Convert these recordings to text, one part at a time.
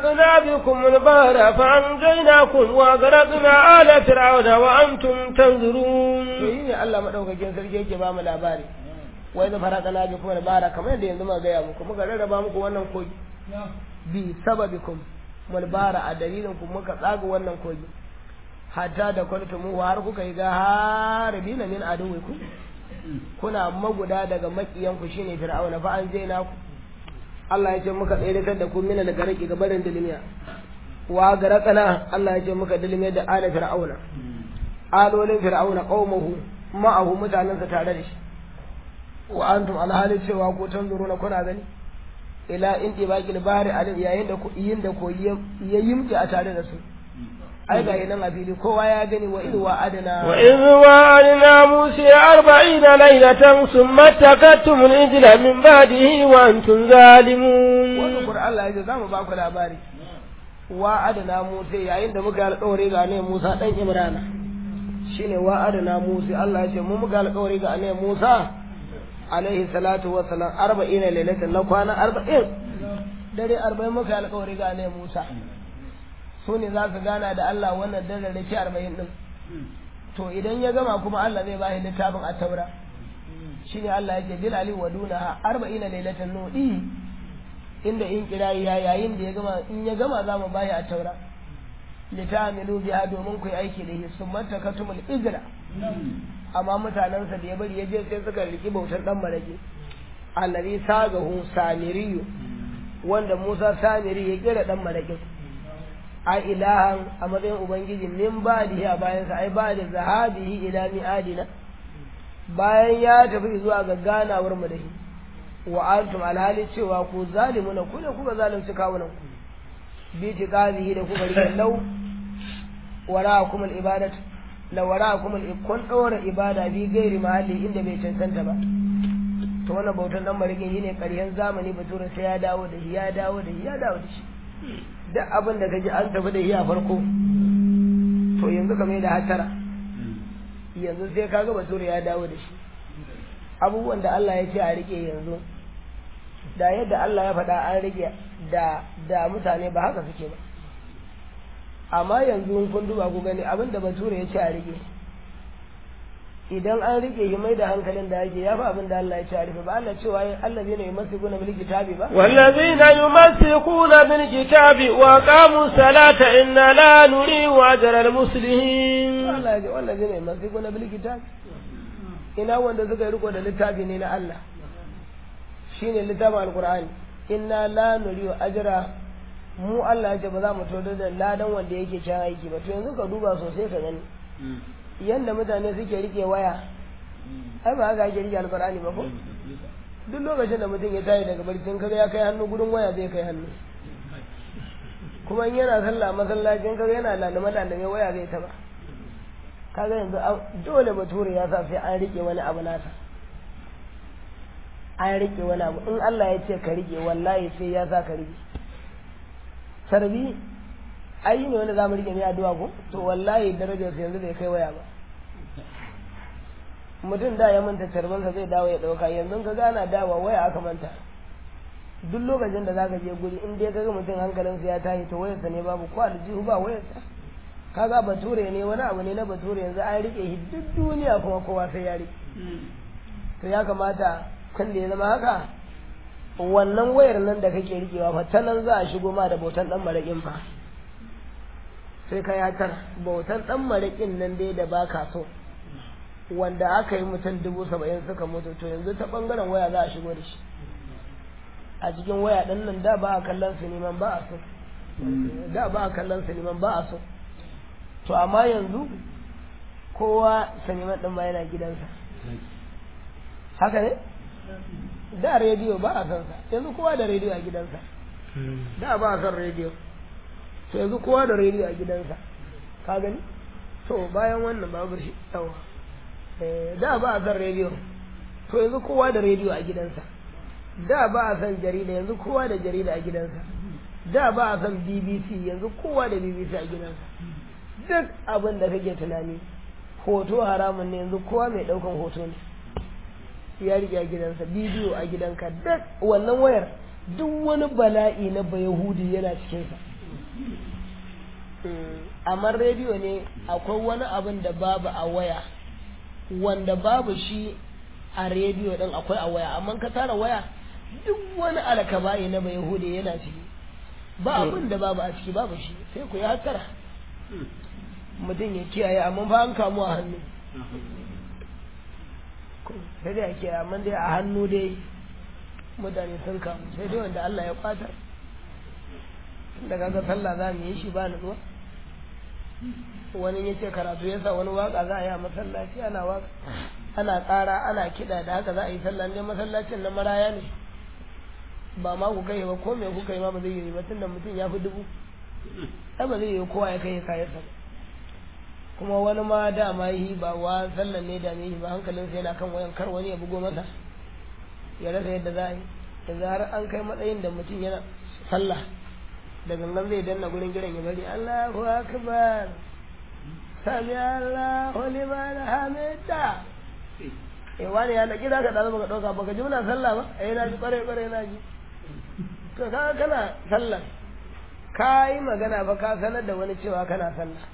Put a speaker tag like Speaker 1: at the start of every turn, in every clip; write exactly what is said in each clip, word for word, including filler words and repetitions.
Speaker 1: فرقنا بكم البحر فأنجيناكم وأغرقنا آل فرعون وأنتم تنظرون.
Speaker 2: شيء الله مدوكاkin sarki yake ba mu labari. Wai da farqana bikum al-bahra kamar yadda yanzu muka gaya muku muka rarraba muku wannan kogi. Bi sababikum mulbara a dalilin ku muka tsaga wannan kogi. Hatta da kuntumu har kuka yi ga harbina min aduwikum. Kuna maguda daga makiyanku shine fir'auna fa anjaynaku. Allah ya ce muka tsayar da ku mina da garaki ga barin dilmiya wa garakana Allah ya ce muka dilmiya da ala fir'auna alolin fir'auna qaumuhu ma'ahu mutanansa tare da shi wa antum alhali cewa ku tanzuruna kuna gani ila inti baqil bahri alim yayin da ku yin da ko ya yimki a tare da su ai ga nan a fili kowa ya gani wa idwa adana
Speaker 1: wa idwa adana musa arba'ina laylatan thumma takattum al-ijla min ba'dihi wa antum zalimun.
Speaker 2: wannan qur'an Allah ya zamu ba ku labari wa adana musa yayin da muka alƙawari ga ne Musa dan Imrana shine wa adana musa Allah ya ce mu muka alƙawari ga ne Musa alaihi salatu wa salam arba'ina laylatan na kwana arba'in dare arba'in muka alƙawari ga ne Musa su ne za su gana da Allah wannan dare da ke arba'in ɗin to idan ya gama kuma Allah zai ba shi littafin a taura shi ne Allah yake bil ali wa duna arba'in lailatan nudi inda in kirayi ya yayin da ya gama in ya gama za mu bayi a taura litamilu biha domin ku yi aiki da shi summa takatumul ijra amma mutanensa da ya bari ya je sai suka riki bautar dan marake allazi sagahu samiriyu wanda Musa samiri ya kira dan marakin ai ilahan a matsayin ubangiji min ba'dihi a bayansa ai ba da zahabihi ila mi'adina bayan ya tafi zuwa ga ganawar mu da shi wa antum alhali cewa ku zalimuna ku ne kuka zalunci kawunan ku bi tiqazihi da kuka rike lau wara'akum al-ibadat la wara'akum al-ikun dora ibada bi gairi mahalli inda bai cancanta ba to wannan bautan dan marikin shine ƙaryan zamani bature sai ya dawo da shi ya dawo da shi ya dawo da shi duk abin da kaji an tafi da shi a farko to yanzu kamar da hatara yanzu sai kaga bature ya dawo da shi abubuwan da Allah ya ce a rike yanzu da yadda Allah ya faɗa an rike da da mutane ba haka suke ba amma yanzu kun duba ku gani abin da bature ya ce a rike idan an rike shi mai da hankalin da yake ya fi abin da Allah ya ce a rufe ba Allah cewa allazina yumassikuna bil kitabi ba
Speaker 1: wallazina yumassikuna bil kitabi wa qamu salata inna la nuri'u ajra al muslimin.
Speaker 2: Allah ya ce wallazina yumassikuna bil kitabi ina wanda suka riko da littafi ne na Allah shine littafin alqur'ani inna la nuri'u ajra mu Allah ya ce ba za mu todo da ladan wanda yake cin aiki ba to yanzu ka duba sosai ka gani yanda mutane suke rike waya ai ba haka ake rike alqur'ani ba ko duk lokacin da mutum ya tayi daga barcin kaga ya kai hannu gudun waya zai kai hannu kuma in yana sallah masallacin kaga yana lalama lalame waya zai taba kaga yanzu dole bature ya sa sai an rike wani abu nasa an rike wani abu in Allah ya ce ka rike wallahi sai ya sa ka rike sarbi ai ne wanda zamu rike ne addu'a ko to wallahi darajar sa yanzu bai kai waya ba mutum da ya manta tarbansa zai dawo ya dauka yanzu ka gana dawa waya aka manta duk lokacin da zaka je guri in dai kaga mutum hankalinsa ya tashi to wayarsa ne babu ko aljihu ba wayarsa kaga bature ne wani abu ne na bature yanzu an rike shi duk duniya kuma kowa sai ya rike to ya kamata kan da ya zama haka wannan wayar nan da kake rikewa fa ta nan za a shigo ma da bautan dan marakin fa sai ka ya tar bautan dan marakin nan dai da baka so wanda aka yi mutum dubu saba'in suka mutu to yanzu ta bangaren waya za a shigo da shi a cikin waya ɗin nan da ba a kallon siniman ba a so da ba a kallon siniman ba a so to amma yanzu kowa siniman ɗin ba yana gidansa haka ne da rediyo ba a san sa yanzu kowa da rediyo a gidansa da ba a san rediyo to yanzu kowa da rediyo a gidansa ka gani to bayan wannan babu shi yawa da ba a san rediyo to yanzu kowa da rediyo a gidansa da ba a san jarida yanzu kowa da jarida a gidansa da ba a san B B C yanzu kowa da B B C a gidansa duk abin da kake tunani hoto haramun ne yanzu kowa mai daukan hoto ne ya rike a gidansa bidiyo a gidanka duk wannan wayar duk wani bala'i na bayahudi yana cikinsa amma rediyo ne akwai wani abin da babu a waya wanda babu shi a rediyo din akwai a waya amma ka tara waya duk wani alkaba'i na bai hude yana ciki ba abin da babu a ciki babu shi sai ku yi hatsara mutum ya kiyaye amma ba an kamu a hannu sai dai a kiyaye amma dai a hannu dai mutane sun kamu sai dai wanda Allah ya kwata da kaga sallah za mu yi shi ba nutsuwa wani ya ce karatu yasa wani waka za a yi a masallaci ana waka ana ƙara ana kiɗa da haka za a yi sallah ne masallacin na maraya ne ba ma ku kai ba ko me kuka yi ma ba zai yi ba tunda mutum ya fi dubu ai ba zai yi kowa ya kai kayan sa kuma wani ma dama yi ba wa sallan ne da ne ba hankalin sa yana kan wayan kar wani ya bugo masa ya rasa yadda za a yi da zarar an kai matsayin da mutum yana sallah da gangan zai danna gurin gidan ya bari Allahu akbar sami Allahu liman hamida eh wani ya da kira ka da baka dauka baka ji muna sallah ba eh na ji kware kware na ji to ka kana sallah kai magana ba ka sanar da wani cewa kana sallah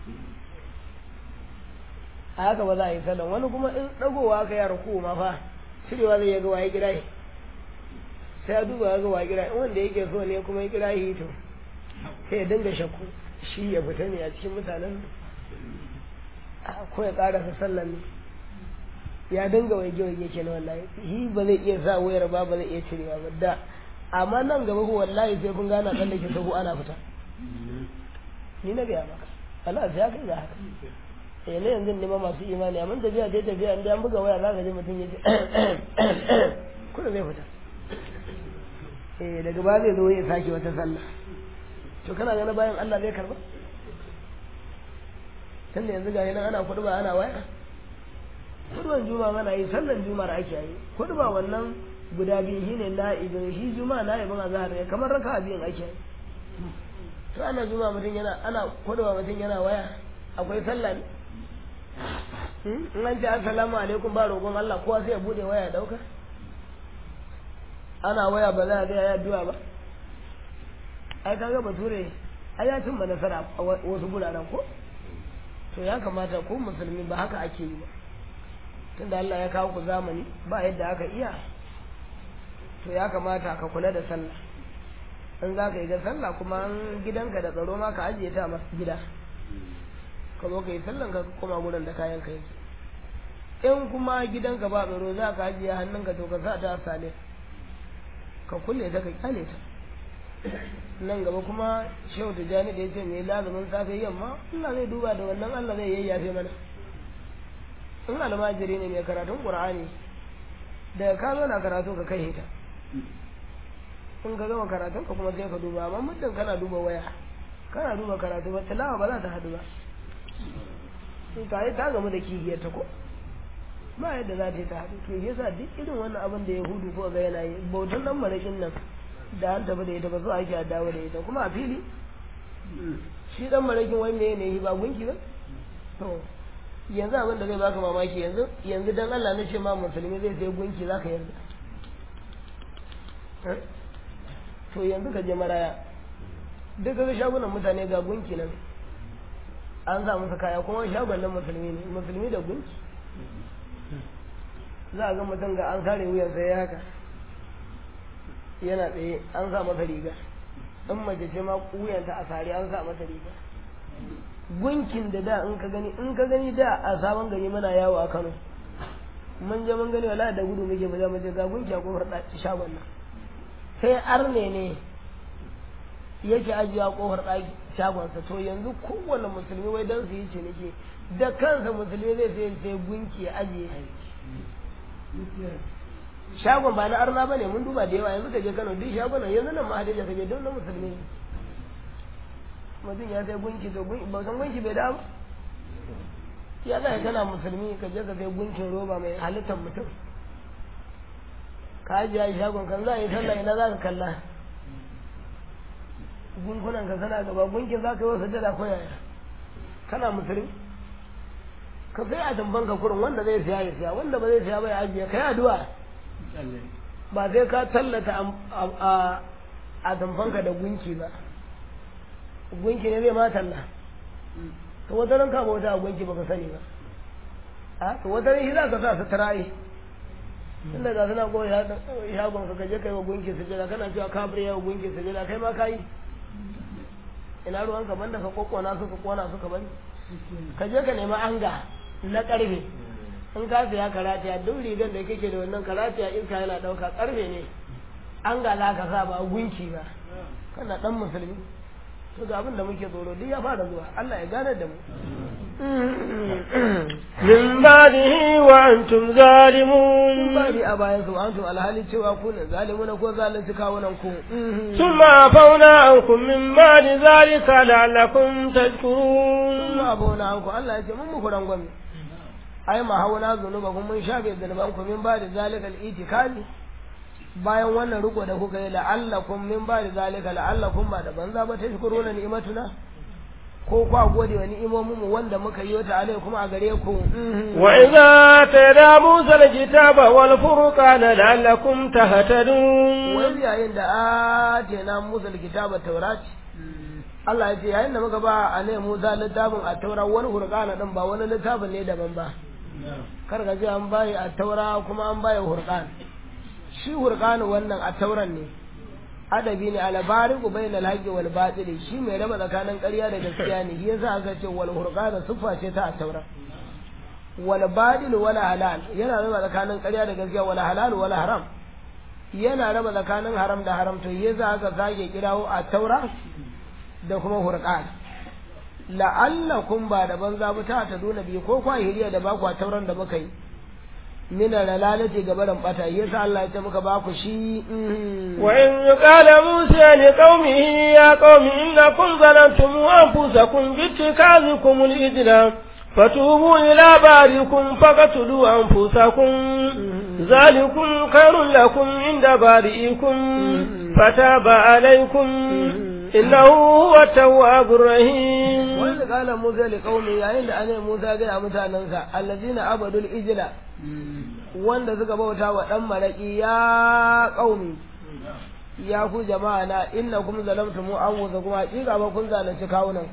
Speaker 2: a haka ba za a yi sallah wani kuma in dagowa ka ya ruku ma fa cirewa zai ga waye gida sai ya duba ga waye gida wanda yake so ne kuma ya kira yi to sai ya dinga shakku shi ya fita ne a cikin mutanen ko ya karasa sallan ne ya dinga waige waige kenan wallahi shi ba zai iya sa wayar ba ba zai iya cirewa ba da amma nan gaba ko wallahi sai kun gana kan da ke sabu ana fita ni na gaya maka Allah sai ya kai ga haka eh ne yanzu ne ma masu imani amma tafiya dai tafiya inda an buga waya za ka ji mutum ya ce kuma zai fita eh daga ba zai zo ya sake wata sallah to kana ganin bayan Allah zai karba tunda yanzu ga yana ana kuduba ana waya kuduban juma'a mana yi sallan juma'ar ake yi kuduba wannan guda biyu shine na'ibin shi juma'a na'ibin azhar ne kamar raka'a biyun ake yi to ana juma'a mutum yana ana kuduba mutum yana waya akwai sallah ne in an ce assalamu alaikum ba roƙon Allah kowa sai ya bude waya ya dauka ana waya ba za a ga ya addu'a ba ai kaga bature ai ya cimma nasara a wasu guraren ko to ya kamata ko musulmi ba haka ake yi ba tunda Allah ya kawo ku zamani ba yadda aka iya to ya kamata ka kula da sallah in za ka yi ga sallah kuma gidanka da tsaro ma ka ajiye ta masu gida ka zo ka yi sallan ka koma gurin da kayan ka yake in kuma gidanka ba tsaro za ka ajiye hannunka to ka sa ta sale ka kulle ta ka kyale ta nan gaba kuma shehu tijjani da ya ce mai lazumin safe yamma Allah zai duba da wannan Allah zai yayyafe mana in almajiri ne mai karatun qur'ani daga ka zo na karatu ka kai ta in ka gama karatun ka kuma sai ka duba amma muddin kana duba waya kana duba karatu ba tilawa ba za ta hadu ba in ta yi ta gamu da kihiyar ta ko ba yadda za ta yi ta hadu to yasa duk irin wannan abin da yahudu ko ga yana yi bautan dan marakin nan da an tafi da ita ba so ake a dawo da ita kuma a fili shi dan marakin wai me ne ba gunki ba to yanzu abin da zai baka mamaki yanzu yanzu dan Allah na ce ma musulmi zai sai gunki zaka yarda to yanzu ka je maraya duk ga shagunan mutane ga gunki nan an sa musu kaya kuma shagon nan musulmi ne musulmi da gunki za a ga mutum ga an kare wuyan sai haka yana tsaye an sa masa riga in mace ce ma wuyanta a sare an sa masa riga gunkin da da in ka gani in ka gani da a sabon gari muna yawo a Kano mun je mun gani wallahi da gudu muke baje muke ga gunki a kofar ɗaki shagon nan sai arne ne yake ajiya kofar ɗaki shagon sa to yanzu kowanne musulmi wai dan su yi ciniki da kansa musulmi zai sai sai gunki ya ajiye shagon ba na arna bane mun duba da yawa yanzu ka je Kano duk shagon yanzu nan ma hadija ka je don na musulmi mutum ya sai gunki to gunki ba san gunki bai da ba ya zai kana musulmi ka je ka sai gunkin roba mai halittar mutum ka ajiye shagon kan za a yi sallah ina za ka kalla gunkunan ka sana gaba gunkin za ka yi wasu jada ko yaya kana musulmi ka sai a tamban ka kurin wanda zai siya ya siya wanda ba zai siya ba ya ajiye ka yi addu'a ba sai ka tallata a tamfanka da gunki ba gunki ne zai matalla to wata ran ka bauta a gunki baka sani ba a to wata ran shi za ka sa su tarayi tun daga suna ko shagon ka kaje kai wa gunki su jira kana cewa ka bari yawa gunki su jira kai ma ka yi ina ruwan ka banda ka kokona su ka kona su ka bari ka je ka nemi anga na karfe in ka siya karatiya duk rigar da kake da wannan karatiya iska yana dauka karfe ne anga za ka sa ba gunki ba kana dan musulmi to ga abin da muke tsoro duk ya fara zuwa Allah ya gane da mu
Speaker 1: min ba'dihi wa antum zalimun
Speaker 2: bari a bayan su antum alhali cewa ku ne zalimuna ko zalunci kawunan ku
Speaker 1: thumma fauna ankum min ba'di zalika la'allakum tashkurun
Speaker 2: thumma fauna ankum Allah ya ce mun muku rangwame ai ma hauna zunubakum mun shafe zunuban ku min ba'di zalika al-itikadi bayan wannan riko da kuka yi la'allakum min ba'di zalika la'allakum ba da banza ba tashkuruna ni'matuna ko kwa gode wa ni'imomin mu wanda muka yi ta alai kuma a gare ku
Speaker 1: wa idza tada musa alkitaba wal furqana la'allakum tahtadun
Speaker 2: wa yayin da atena musa alkitaba taurati Allah ya ce yayin da muka ba alai musa littafin a taura wani furqana din ba wani littafin ne daban ba kar ga ji an bayi a taura kuma an bayi furqan shi furqanu wannan a tauran ne adabi ne albariqu bainal haqqi wal batil shi mai raba tsakanin ƙarya da gaskiya ne yasa aka ce wal furqana siffa ce ta taura wal batil wal halal yana raba tsakanin ƙarya da gaskiya wal halal wal haram yana raba tsakanin haram da haram to yasa aka sake kirawo a taura da kuma furqan la'allakum ba da banza ba ta ta duna bi ko kwa hiriya da ba ku tauran da muka yi mina lalalati gabaran bata yasa Allah ya ce muka ba ku shi
Speaker 1: wa in qala musa li qaumihi ya qaumi innakum zalantum anfusakum bi itikazikum al-ijla fatubu ila barikum faqtulu anfusakum zalikum khairul lakum inda bari'ikum fataba alaykum innahu huwa tawwabur rahim
Speaker 2: wa in qala musa li qaumi yayin da anai musa ga mutanansa allazina abadul ijla wanda suka bauta wa dan maraki ya qaumi ya ku jama'a na innakum zalamtum anfusakum hakika ba kun zalunci kawunan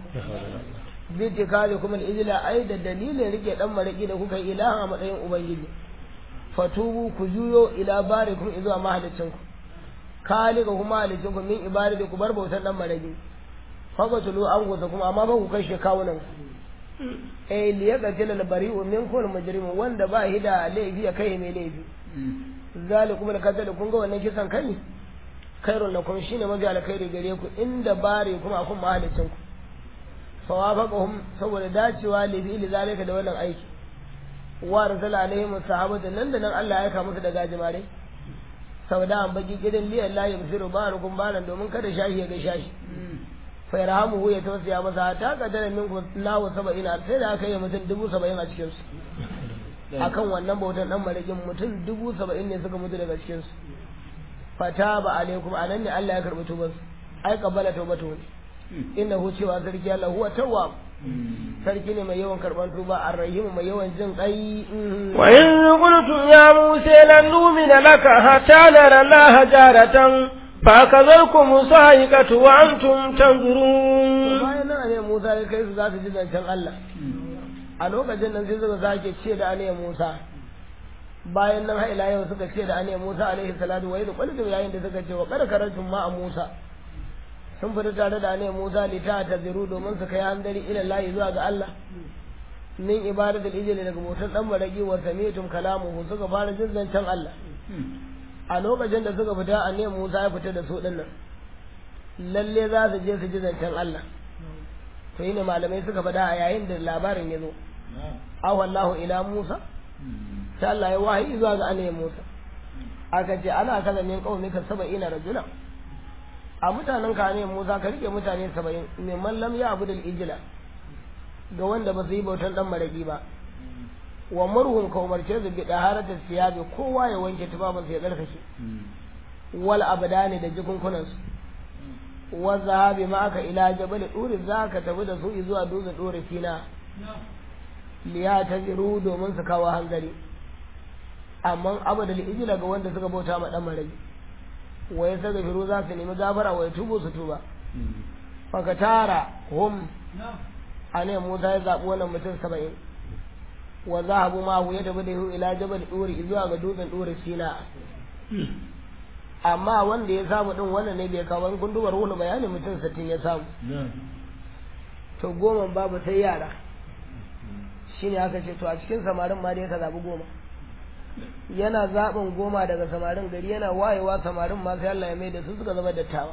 Speaker 2: bidda kale kuma ijla ai da dalilin rike dan maraki da kuka yi ilaha a matsayin ubangiji fatubu ku juyo ila barikum izuwa mahalicin ku kale ga kuma mahalicin ku min ibadati ku bar bautan dan maraki faqatulu anfusakum amma ba ku kashe kawunan eh liyaqtil al-bari'u minkum al-mujrim wanda ba hida laifi ya kai mai laifi zalikum al-qatl kun ga wannan kisan kai khairun lakum shine mafi alkhairi gare ku inda bare kuma kun mahalicin ku fawafaqahum saboda dacewa li bi zalika da wannan aiki wa rasala alaihim sahabatan nan da nan Allah ya aika musu da gajimare sauda an baki gidan li Allah ya bisiru barukum balan domin kada shashi ya ga shashi fa yarhamuhu ya tawsiya masa ta kadara minku nawo saba'in sai da aka yi mutum dubu saba'in a cikin su akan wannan bautan dan marikin mutum dubu saba'in ne suka mutu daga cikin su fataba alaikum anan ne Allah ya karbi tuban su ai qabala tawbatu innahu cewa sarki Allah huwa tawwab sarki ne mai yawan karban tuba arrahim mai yawan jin kai
Speaker 1: wa in qultum ya musa lan nu'mina laka hatta nara Allah jaratan فأخذتكم صاعقة وأنتم تنظرون
Speaker 2: bayan nan ne Musa ya kai su za su ji zancen Allah a lokacin nan sai suka sake ce da ne Musa bayan nan har ila yau suka ce da ne Musa alaihi salatu wa idh qultum yayin da suka ce wa qad karatum ma Musa sun fita tare da ne Musa li ta taziru domin su kai handari ila Allah zuwa ga Allah min ibadatul ijli daga motar dan maragi wa sami'tum kalamuhu suka fara jin zancen Allah a lokacin da suka fita a nemi Musa ya fita da su dinnan lalle za su je su ji zancen Allah to yi ne malamai suka faɗa a yayin da labarin ya zo aw wallahu ila Musa ta Allah ya wahayi zuwa ga annabi Musa aka ce ana kaza min qaumika saba'ina rajula a mutanen ka ne Musa ka rike mutane saba'in min man lam ya'budul ijla ga wanda ba su yi bautan dan maraki ba wa murhum ka umarce su bi daharata siyabi kowa ya wanke tubabin sa ya karkashe wal abdani da jikunkunan su wa zahabi ma aka ila jabal duri zaka tafi da su zuwa dutsen dore fina liya taziru domin su kawo hanzari amma abadal ijla ga wanda suka bauta ma dan maraki waye saka firu za su nemi gafara waye tubu su tuba faka tara hum a ne Musa ya zaɓi wannan mutum saba'in wa zahabu ma hu ya tafi da hu ila jabal duri zuwa ga dutsen duri sina amma wanda ya samu din wannan ne bai kawo kun dubar wani bayani mutum sittin ya samu to goma babu sai yara shine aka ce to a cikin samarin ma dai ka zaɓi goma yana zaɓin goma daga samarin gari yana wayewa samarin ma sai Allah ya mai da su suka zama dattawa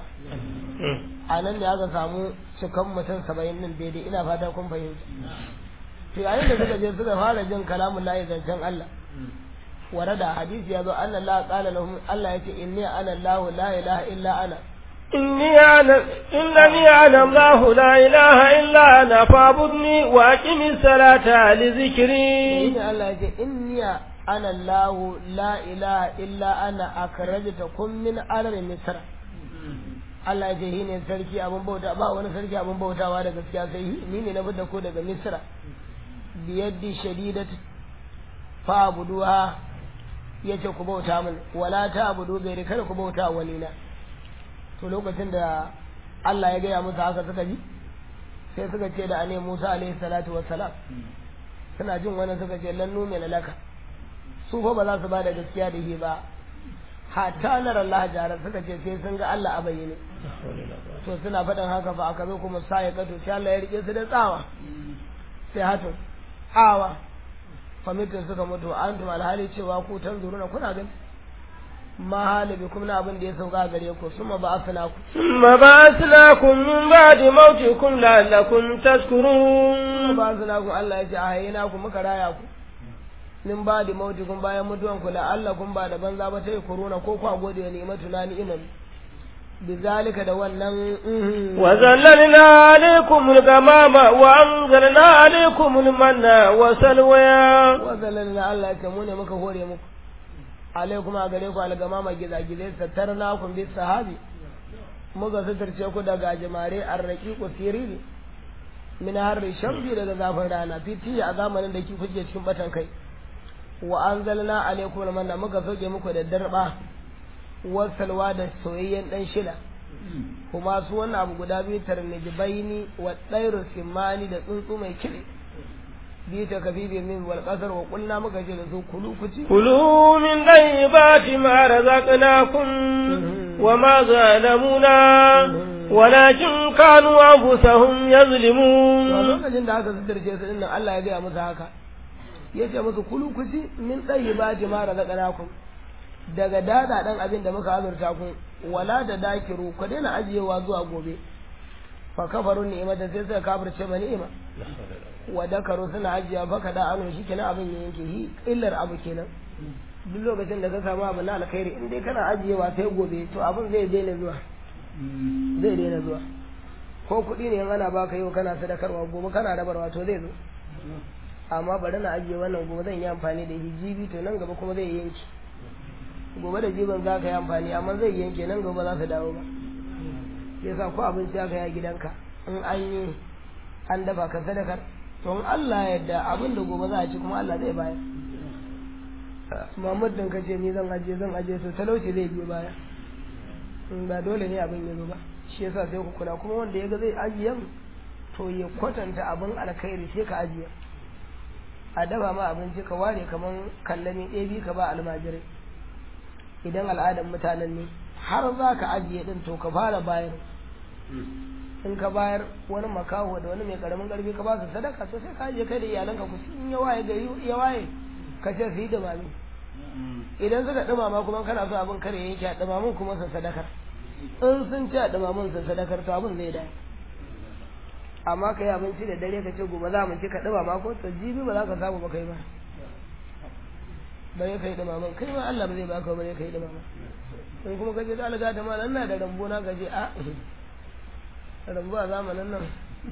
Speaker 2: a nan ne aka samu cikan mutum saba'in din daidai ina fata kun fahimta to yayin da suka je suka fara jin kalamun layi zancen Allah warada hadisi ya zo anna Allah qala lahum Allah yace inni ana Allah la ilaha illa ana
Speaker 1: inni ana innani ana Allah la ilaha illa ana fa'budni wa aqimis salata li zikri
Speaker 2: inni Allah yace inni ana Allah la ilaha illa ana akrajtakum min ardi misr Allah ya ce shi ne sarki abin bauta ba wani sarki abin bautawa da gaskiya sai ni ne na bada ko daga misra biyaddi shadidat fa abuduha yace ku bauta min wala ta abudu bai kada ku bauta wani na to lokacin da Allah ya gaya musu haka suka ji sai suka ce da ane Musa alaihi salatu wassalam suna jin wannan suka ce lan numina laka su fa ba za su ba da gaskiya da shi ba hatta nar Allah jarar suka ce sai sun ga Allah a bayyane to suna faɗin haka fa aka zo kuma sai kato sai Allah ya rike su da tsawa sai hatu awa famitin suka mutu antum alhali cewa ku tanzuruna kuna gani ma halibi kuma na abin da ya sauka gare ku summa ba'athna ku
Speaker 1: summa ba'athnakum min ba'di mautikum la'allakum tashkurun
Speaker 2: ba'athna ku Allah ya ce a hayina ku muka raya ku min ba da mautikun bayan mutuwan ku la'allakum ba da banza ba sai kuruna ko ku gode wa ni'matu na ni'imam bizalika da wannan
Speaker 1: wa zallalna alaykum al-ghamama wa anzalna alaykum al-manna wa salwa
Speaker 2: wa zallalna Allah ya ce mu ne muka hore muku alaykum a gare ku al-ghamama gizagizai sattarna kun bis sahabi muka suturce ku daga jamare arraki ku siriri min harri shamsi daga zafin rana fiti a zamanin da kuke cikin batan kai wa anzalna alaykum al-manna muka soke muku da darba wasalwa da soyayyen dan shila kuma su wannan abu guda biyu tarnijibaini wa tsairu simani da tsuntsu mai kire bi ta kabibi min wal qasar wa qulna muka ce da su kulu kuci
Speaker 1: kulu min tayyibati ma razaqnakum wa ma zalamuna walakin kanu anfusahum yazlimun
Speaker 2: to lokacin da aka sidirce su dinnan Allah ya ga musu haka yace musu kulu kuci min tayyibati ma razaqnakum daga dada dan abin da muka azurta ku wala da dakiru ku daina ajiyewa zuwa gobe fa kafaru ni'imata sai suka kafirce ma ni'ima wa dakaru suna ajiya fa kada anu shi kenan abin ya yanke shi illar abu kenan duk lokacin da ka samu abu na alkhairi in dai kana ajiyewa sai gobe to abin zai daina zuwa zai daina zuwa ko kuɗi ne in ana baka yau kana sadakarwa gobe kana rabarwa to zai zo amma bari na ajiye wannan gobe zan yi amfani da hijibi to nan gaba kuma zai yanke gobe da jiban za ka yi amfani amma zai yanke nan gaba za su dawo ba sai sa ko abinci aka yi gidanka in an yi an dafa ka sadakar to in Allah ya yarda abin da gobe za a ci kuma Allah zai bayar Muhammad din kace ni zan aje zan aje to talauci zai biyo baya in ba dole ne abin ya zo ba shi yasa sai ku kula kuma wanda ya ga zai ajiye to ya kwatanta abin alkhairi sai ka ajiye a dafa ma abinci ka ware kaman kallami ɗaya biyu ka ba almajirai idan al'adar mutanen ne har za ka ajiye din to ka fara bayar in ka bayar wani makaho da wani mai karamin karfi ka ba su sadaka to sai ka ajiye kai da iyalanka ku in ya waye gari ya waye ka ce su yi dumami idan suka dumama kuma kana so abin kare yake a dumamin kuma su sadakar in sun ci a dumamin su sadakar to abin zai dai amma ka yi abinci da dare ka ce gobe za mu ci ka dumama ko to jibi ba za ka samu ba kai ba bare kai dumaman kai ma Allah ba zai baka bare kai dumaman in kuma kaje da alga da malan na da rambo na gaje a rambo a zamanin nan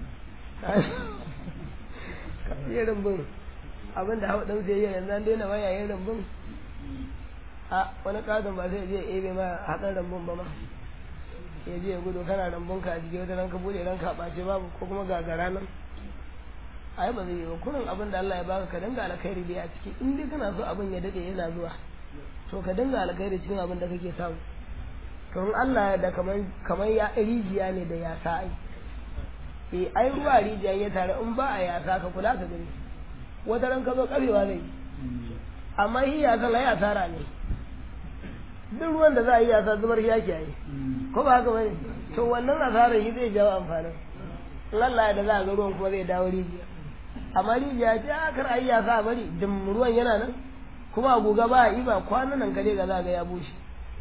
Speaker 2: kai rambun abinda hawa dan sai yanzu an daina waya yayin rambun a wani kadon ba sai je ebe ma hakan rambun ba ma ya je gudu kana rambun ka a jike wata ranka bude ranka bace babu ko kuma gagara nan ai ba zai yi ba kurin abin da Allah ya baka ka dinga alkhairi da a ciki in dai kana so abin ya dade yana zuwa to ka dinga alkhairi cikin abin da kake samu to in Allah ya da kaman kaman ya rijiya ne da ya sa ai eh ai ruwa rijiya ya tare in ba a yasa ka kula ka gani wata ran ka zo karewa zai amma shi yasa la yasara ne duk ruwan da za a yi yasa zubar shi yake yi ko ba haka bane to wannan asarar shi zai jawo amfanin Allah da za a ga ruwan kuma zai dawo rijiya amma rijiya ce a kar ayi yasa bari dim ruwan yana nan kuma a goga ba a iba kwanan nan kare ga za ga ya bushe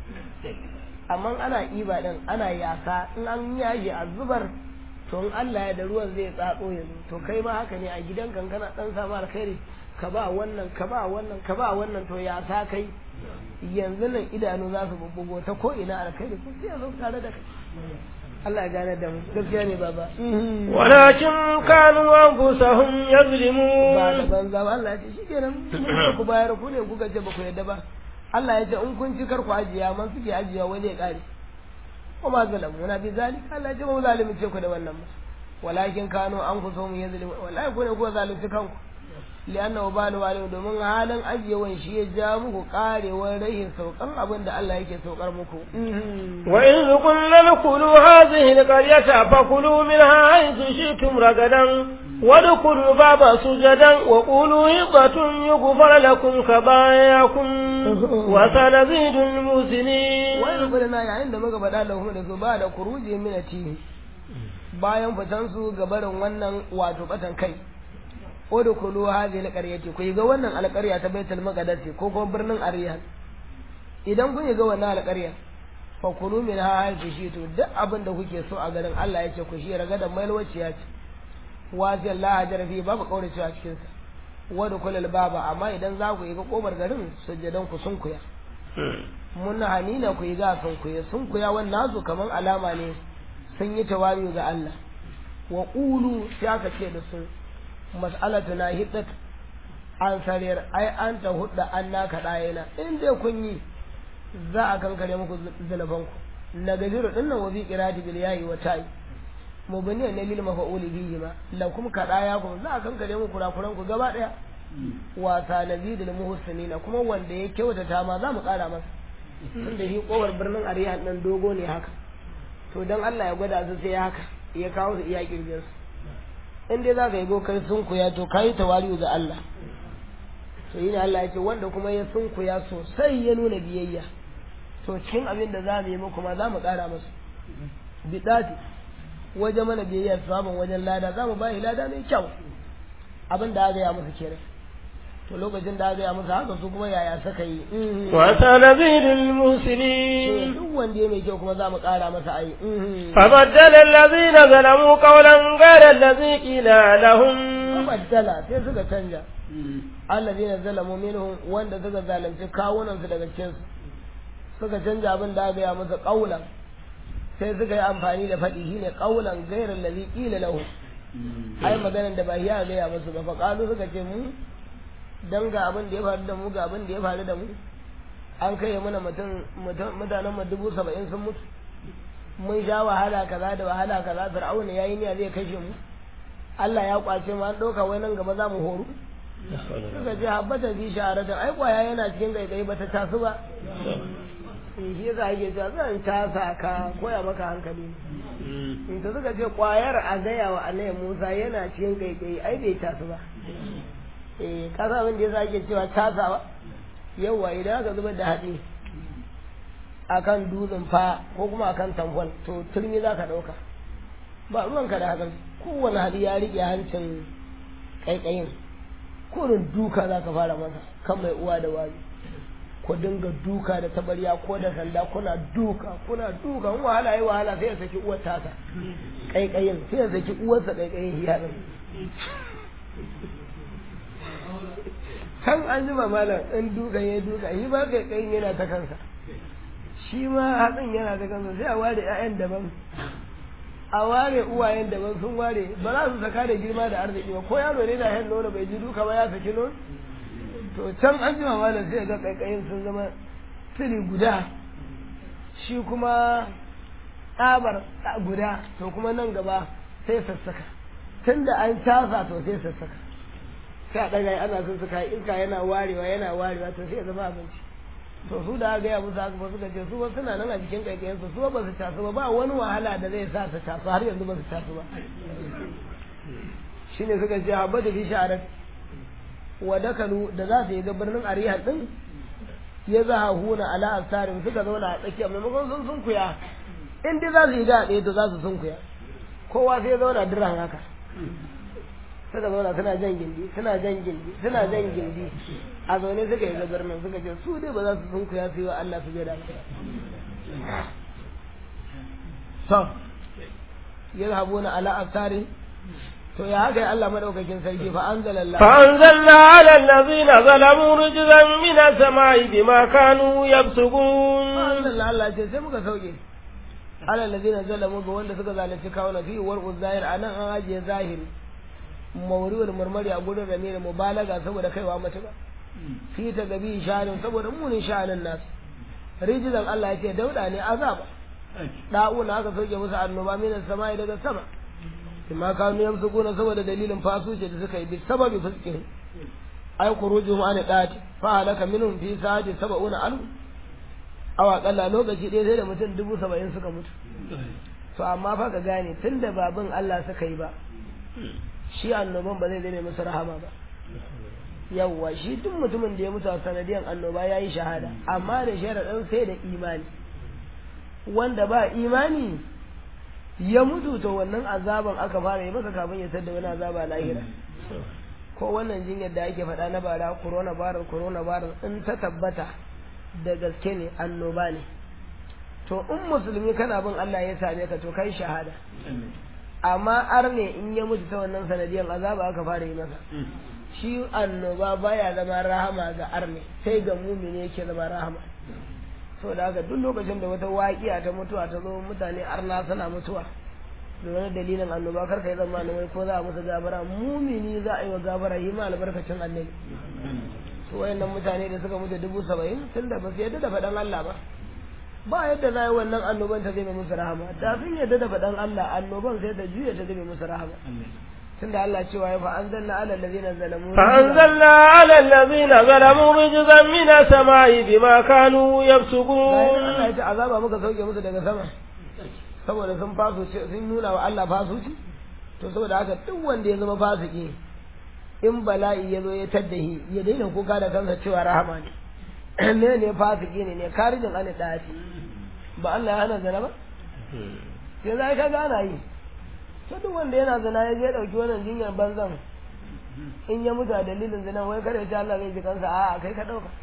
Speaker 2: amma ana iba din ana yasa in an yaje a zubar to in Allah ya da ruwan zai tsatso yanzu to kai ma haka ne a gidan kankana dan samu alkhairi ka ba wannan ka ba wannan ka ba wannan to yasa kai yanzu nan idanu za su bubbugo ta ko ina alkhairi ko sai zo tare da kai Allah ya gane da mu gaskiya ne baba
Speaker 1: walakin kanu anfusahum yazlimun
Speaker 2: ba da banza ba Allah ya ce shikenan ku bayar ku ne kuka ce ba ku yadda ba Allah ya ce in kun ci kar ku ajiya man suke ajiya wani ya kare kuma zalamuna bi zalika Allah ya ce mu zalimi ce ku da wannan ba walakin kanu anfusahum yazlimun wallahi ku ne ku zalunci kanku lianna balu walim domin halin ajiyewan shi ya ja muku karewar rahin saukan abin da Allah yake saukar muku
Speaker 1: wa in qulna lakulu hadhihi alqaryata fakulu minha haythu shi'tum ragadan wadkhulu baba sujadan wa qulu hibatun yughfar lakum khabayakum wa sanazidul muslimin
Speaker 2: wa in qulna yayin da muka faɗa lahum da su ba da kuruji minati bayan fitan su gabarin wannan wato batan kai udkhulu hadhihi alqaryati ku ga wannan alqarya ta Baitul Maqdis ko kuma birnin Ariyan idan kun ga wannan alqarya fa kulu min haythu shi'tu duk abin da kuke so a garin Allah yake ku shi raga da mailwaciya ce wa Allah jarfi babu kaure cewa cikin sa wadkhul albaba amma idan za ku ga kobar garin sujjadan ku sun kuya mun hanina ku ga sun kuya sun kuya wannan su kaman alama ne sun yi tawari ga Allah wa qulu sai aka ce da su mas'alatu na hiddat an sarir ai an ta hudda an naka dayena in dai kun yi za a kankare muku zalaban ku na gajiru dinnan wa bi qirati bil yayi wa ta'i mubani ne lil mafa'uli bihi ma lakum kadaya ku za a kankare muku kurakuran ku gaba daya wa sanazidul muhsinina kuma wanda ya kyautata ma za mu kara masa tunda shi kowar birnin Ariyan dan dogo ne haka to dan Allah ya gwada su sai haka ya kawo su iya kirgin su in dai za ka yi kai sunkuya to ka yi tawali'u ga Allah to yi ne Allah ya ce wanda kuma ya sunkuya sosai ya nuna biyayya to cikin abin da za mu yi muku ma za mu ƙara masu bidati wajen mana biyayya sabon wajen lada za mu bayi lada mai kyau abin da aka yi musu kenan to lokacin da aka yi musu haka su kuma yaya suka yi
Speaker 1: wa sanazidul muslimin
Speaker 2: duk wanda ya mai kyau kuma za mu ƙara masa ayi
Speaker 1: fa baddala allazina zalamu qawlan ghayra allazi qila lahum
Speaker 2: fa baddala sai suka canja allazina zalamu minhum wanda suka zalunci kawunan su daga cikin su suka canja abin da aka yi musu qawlan sai suka yi amfani da faɗi shine qawlan ghayra allazi qila lahum ai maganar da ba ya ga ya musu ba fa qalu suka ce mu dan ga abin da ya faru da mu ga abin da ya faru da mu an kai mana mutum mutanen mu dubu saba'in sun mutu mun sha wahala kaza da wahala kaza fir'auna yayi niyya zai kashe mu Allah ya kwace mu an dauka wai nan gaba za mu horu suka ce habbata fi sha'aratan ai kwaya yana cikin gaigai bata tasu ba shi yasa ake cewa zan tasa ka koya maka hankali in ta suka ce kwayar a gaya wa annabi Musa yana cikin gaigai ai bai tasu ba eh kasa abin da yasa ake cewa tasawa yawa idan aka zubar da hatsi akan dutsen fa ko kuma akan tamfol to turmi zaka dauka ba ruwanka da hakan kowane hali ya rike hancin kaikayin kowane duka zaka fara masa kan mai uwa da wani ko dinga duka da tabariya ko da sanda kuna duka kuna duka in wahala yayi wahala sai ya saki uwar tasa kaikayin sai ya saki uwarsa kaikayin ya din kan an jima malam in duka ya duka shi ba kai kai yana ta kansa shi ma hatsin yana ta kansa sai a ware ƴaƴan daban a ware uwayen daban sun ware ba za su saka da girma da arziki ba ko yaro ne da yan nono bai ji duka ba ya saki nono to can an jima malam sai ga kaikayin sun zama tili guda shi kuma tsabar guda to kuma nan gaba sai sassaka tunda an tasa to sai sassaka sai a ɗaga ana son suka iska yana warewa yana warewa to sai ya zama abinci to su da aka gaya musu haka ba suka ce su ba suna nan a cikin kaikayensu su ba su tasu ba ba wani wahala da zai sa su tasu har yanzu ba su tasu ba shine suka ce habba da fi sha'arar wa dakalu da za su yi ga birnin arihar din ya zaha huna ala asarin suka zauna a tsakiya maimakon sun sunkuya in dai za su yi ga ɗaya to za su sunkuya kowa sai ya zauna diran haka suka zauna suna jan gindi suna jan gindi suna jan gindi a zaune suka yi ga birnin suka ce su dai ba za su sunkuya su yi wa Allah su je da to ya zahabuna ala asarin to ya haka Allah madaukakin sarki fa anzalallahu
Speaker 1: fa anzalna ala allazina zalamu rijzan min as-sama'i bima kanu yabsugun
Speaker 2: fa anzalna Allah ce sai muka sauke ala allazina zalamu ga wanda suka zalunci kawo na fi warqu zahir anan an ajiye zahiri mawriwul murmari a gurin ramira mubalaga saboda kaiwa mace ba fi ta gabi shanin saboda munin shanin nasu rijzan Allah ya ce dauda ne azaba da'una aka sauke musu annoba min as-sama'i daga sama ma kanu yamsukuna saboda dalilin fasuce da suka yi bi sababi fuskin ay khurujuhum an dati fa halaka minhum fi sa'ati sab'una alf awa kalla lokaci dai sai da mutum dubu saba'in suka mutu to amma fa ka gane tunda babin Allah suka yi ba shi annoban ba zai zame musu rahama ba yawwa shi duk mutumin da ya mutu a sanadiyan annoba yayi shahada amma da sharadin sai da imani wanda ba imani ya mutu to wannan azaban aka fara yi masa kafin ya sadda wani azaba lahira ko wannan jinyar da ake faɗa na bara corona virus corona virus in ta tabbata da gaske ne annoba ne to in musulmi kana bin Allah ya same ka to kai shahada amma arne in ya mutu ta wannan sanadiyan azaba aka fara yi masa shi annoba baya zama rahama ga arne sai ga mumini yake zama rahama so da haka duk lokacin da wata waƙiya ta mutuwa ta zo mutane arna suna mutuwa da wani dalilin annoba karka yi zama wai ko za a musu gabara mumini za a yi wa gabara yi ma albarkacin annabi su wayannan mutane da suka mutu dubu saba'in tun da ba su yadda da faɗan Allah ba ba yadda za a yi wannan annoban ta zai mai musu rahama da sun yadda da faɗan Allah annoban sai ta juya ta zai mai musu rahama tunda Allah cewa ya fa anzalna ala allazina zalamu
Speaker 1: fa anzalna ala allazina zalamu rijzan min as-sama'i bima kanu yabsuqun
Speaker 2: Allah ya ce azaba muka sauke musu daga sama saboda sun fasu sun nuna wa Allah fasuci to saboda haka duk wanda ya zama fasiki in bala'i ya zo ya taddahi ya daina kuka da kansa cewa rahama ne ne ne fasiki ne ne karijin an dati ba Allah ya hana zina ba sai zai ka gana yi to duk wanda yana zina ya je dauki wannan jinyar banzan in ya mutu a dalilin zina wai kada ya Allah zai ji kansa a'a kai ka dauka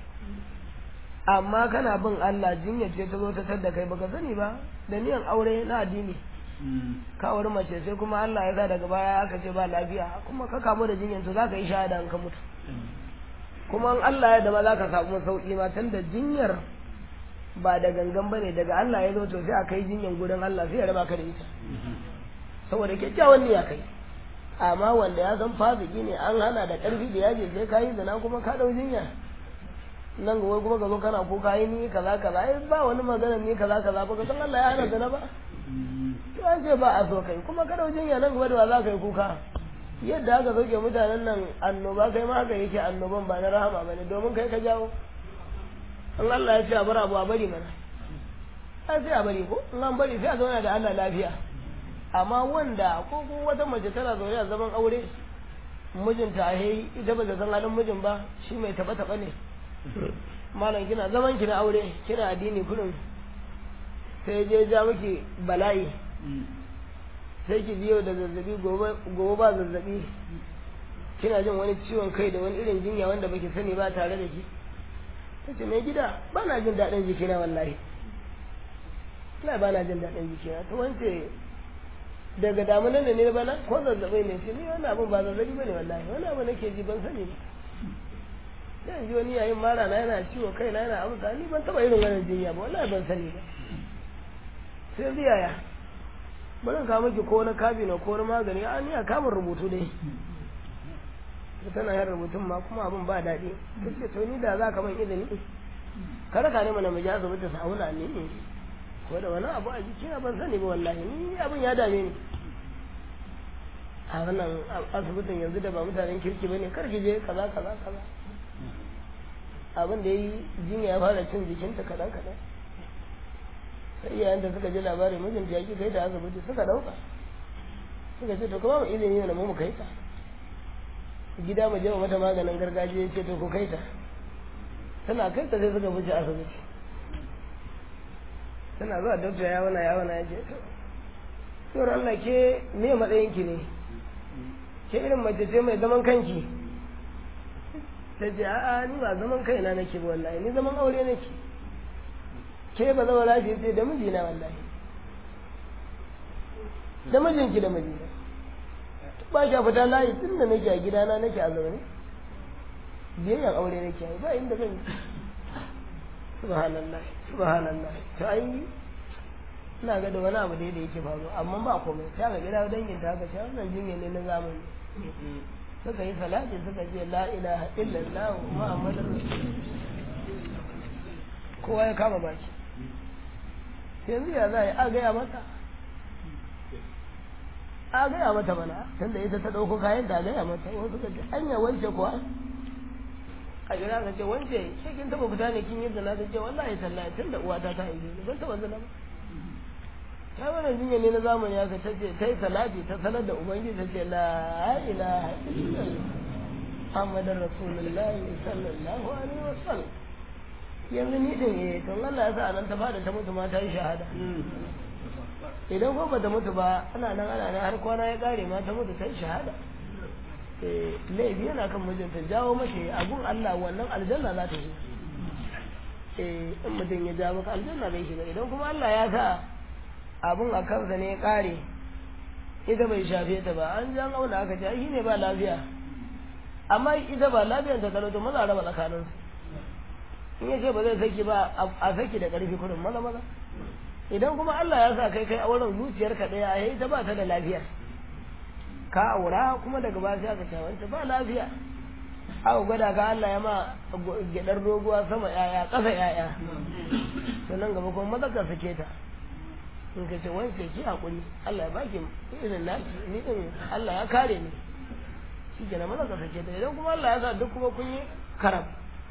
Speaker 2: amma kana bin Allah jinyar ce ta zo ta tada kai baka sani ba da niyan aure na addini ka aure mace sai kuma Allah ya sa daga baya aka ce ba lafiya kuma ka kamu da jinyar to zaka yi shahada in ka mutu kuma in Allah ya dama zaka samu sauki ma tunda jinyar ba da gangan bane daga Allah ya zo to sai a kai jinyar gurin Allah sai ya raba ka da ita saboda kyakkyawan niyya kai amma wanda ya san fasiki ne an hana da karfi da yaje sai kai zina kuma ka dau jinya nan gobe kuma ka zo kana ko kai ni kaza kaza ai ba wani magana ni kaza kaza ba ka san Allah ya hana zina ba to an ce ba a so kai kuma ka dau jinya nan gobe da za ka yi kuka yadda aka soke mutanen nan annoba kai ma haka yake annoban ba na rahama bane domin kai ka jawo in Allah ya ce a bar abu a bari mana sai a bari ko in an bari sai a zauna da Allah lafiya amma wanda ko ko wata mace tana zaune a zaman aure mijinta a yayi ita ba ta san halin mijin ba shi mai taba taba ne malam kina zaman ki na aure kina addini kullum sai je ja miki bala'i sai ki biyo da zazzabi gobe gobe ba zazzabi kina jin wani ciwon kai da wani irin jinya wanda baki sani ba tare da ki tace mai gida ba na jin daɗin jikina wallahi ina ba na jin daɗin jikina to wance daga damunan da ne bana ko zazzabai ne shi ni wannan abin ba zazzabi bane wallahi wannan abu nake ji ban sani ba sai ji wani yayin mara na yana ciwo kai na yana amsa ni ban taba irin wannan jinya ba wallahi ban sani ba sai zai yaya bari ka miki ko na kabi na ko na magani a ni a kamun rubutu dai tana yin rubutun ma kuma abin ba daɗi kace to ni da za ka man izini kada ka ne mana mu ji asibiti sauna ne ko da wani abu a jikina ban sani ba wallahi ni abin ya dame ni a wannan asibitin yanzu da ba mutanen kirki bane kar ki je kaza kaza kaza abin da yayi jinya ya fara cin jikinta kadan kadan sai iyayen da suka ji labarin mijinta ya ki kai ta asibiti suka dauka suka ce to kuma mu izini ne mu kai ta gida mu je mata maganin gargajiya ce to ku kai ta tana kai ta sai suka fice asibiti tana zuwa dokta ya wana ya wana ya ce to Allah ke me matsayin ki ne ke irin mace ce mai zaman kanki ta ce a'a ni ba zaman kaina nake ba wallahi ni zaman aure nake ke ba zama lafiya ce da mijina wallahi da mijinki da mijina ba shi fita layi tun da nake a gidana nake a zaune biyayyan aure nake yi ba inda zan yi subhanallah subhanallah to ai ina ga da wani abu da yake faru amma ba komai sai ga gida dangin ta haka sai wannan jinya ne na zamani suka yi salati suka ce la ilaha illallah muhammadur rasul kowa ya kama baki yanzu ya za a gaya mata a gaya mata mana tunda ita ta ɗauko kayan da a gaya mata wasu ka ce anya wance kuwa a gida ka ce wance sai kin taɓa fita ne kin yi zina ta ce wallahi tallahi tunda uwata ta haife ni ban taɓa zina ba ta wannan jinya ne na zamani ya ta ce ta yi salati ta sanar da ubangiji ta ce la ilaha illallah muhammadar rasulullahi sallallahu alaihi wasallam yanzu ni din eh to Allah ya sa nan ta fada ta mutu ma ta yi shahada idan ko bata mutu ba ana nan ana nan har kwana ya kare ma ta mutu ta yi shahada eh laifi yana kan mijinta jawo mace abun Allah wannan aljanna za ta yi eh in mutum ya jawo ka aljanna bai shiga idan kuma Allah ya sa abun a kansa ne ya kare ita bai shafe ta ba an jan auna aka ce shi ne ba lafiya amma ita ba lafiyar ta kalo to maza raba tsakaninsu in ya ce ba zai saki ba a saki da ƙarfi kurin maza maza idan kuma Allah ya sa kai kai auren zuciyarka ɗaya a yayi ta ba ta da lafiya ka aura kuma daga ba sai aka shawanta ba lafiya aka gwada ka Allah ya ma gyaɗar doguwa sama yaya ƙasa yaya sannan gaba kuma maza ka sake ta in ka ce wani ki haƙuri Allah ya baki irin naki ni din Allah ya kare ni shi kenan maza ka sake ta idan kuma Allah ya sa duk kuma kun yi karab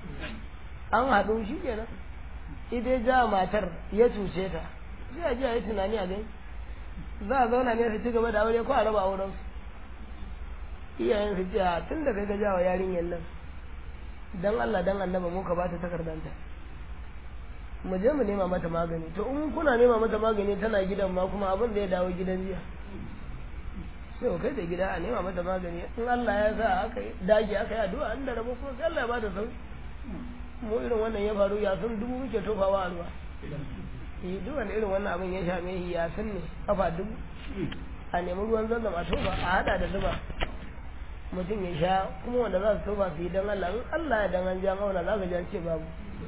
Speaker 2: an haɗu shi kenan ita ja matar ya cuce ta sai a ji a yi tunani a gani za a zauna ne su ci gaba da aure ko a raba auren su iyayen su ce tun da kai ga jawa yarinyar nan dan Allah dan annaba mu ka ba ta takardanta mu je mu nema mata magani to in kuna nema mata magani tana gidan ma kuma abin da ya dawo gidan jiya sai kai da gida a nema mata magani in Allah ya sa aka dage aka yi addu'a an da rabo kuma sai Allah ya ba ta sauki mu irin wannan ya faru ya sun dubu muke tofawa a ruwa eh duk wanda irin wannan abin ya shame shi ya sun ne kafa dubu a nemi ruwan zanzam a tofa a hada da zuba mutum ya sha kuma wanda za su tofa su yi don Allah in Allah ya dan an ja mauna za ka ji an ce babu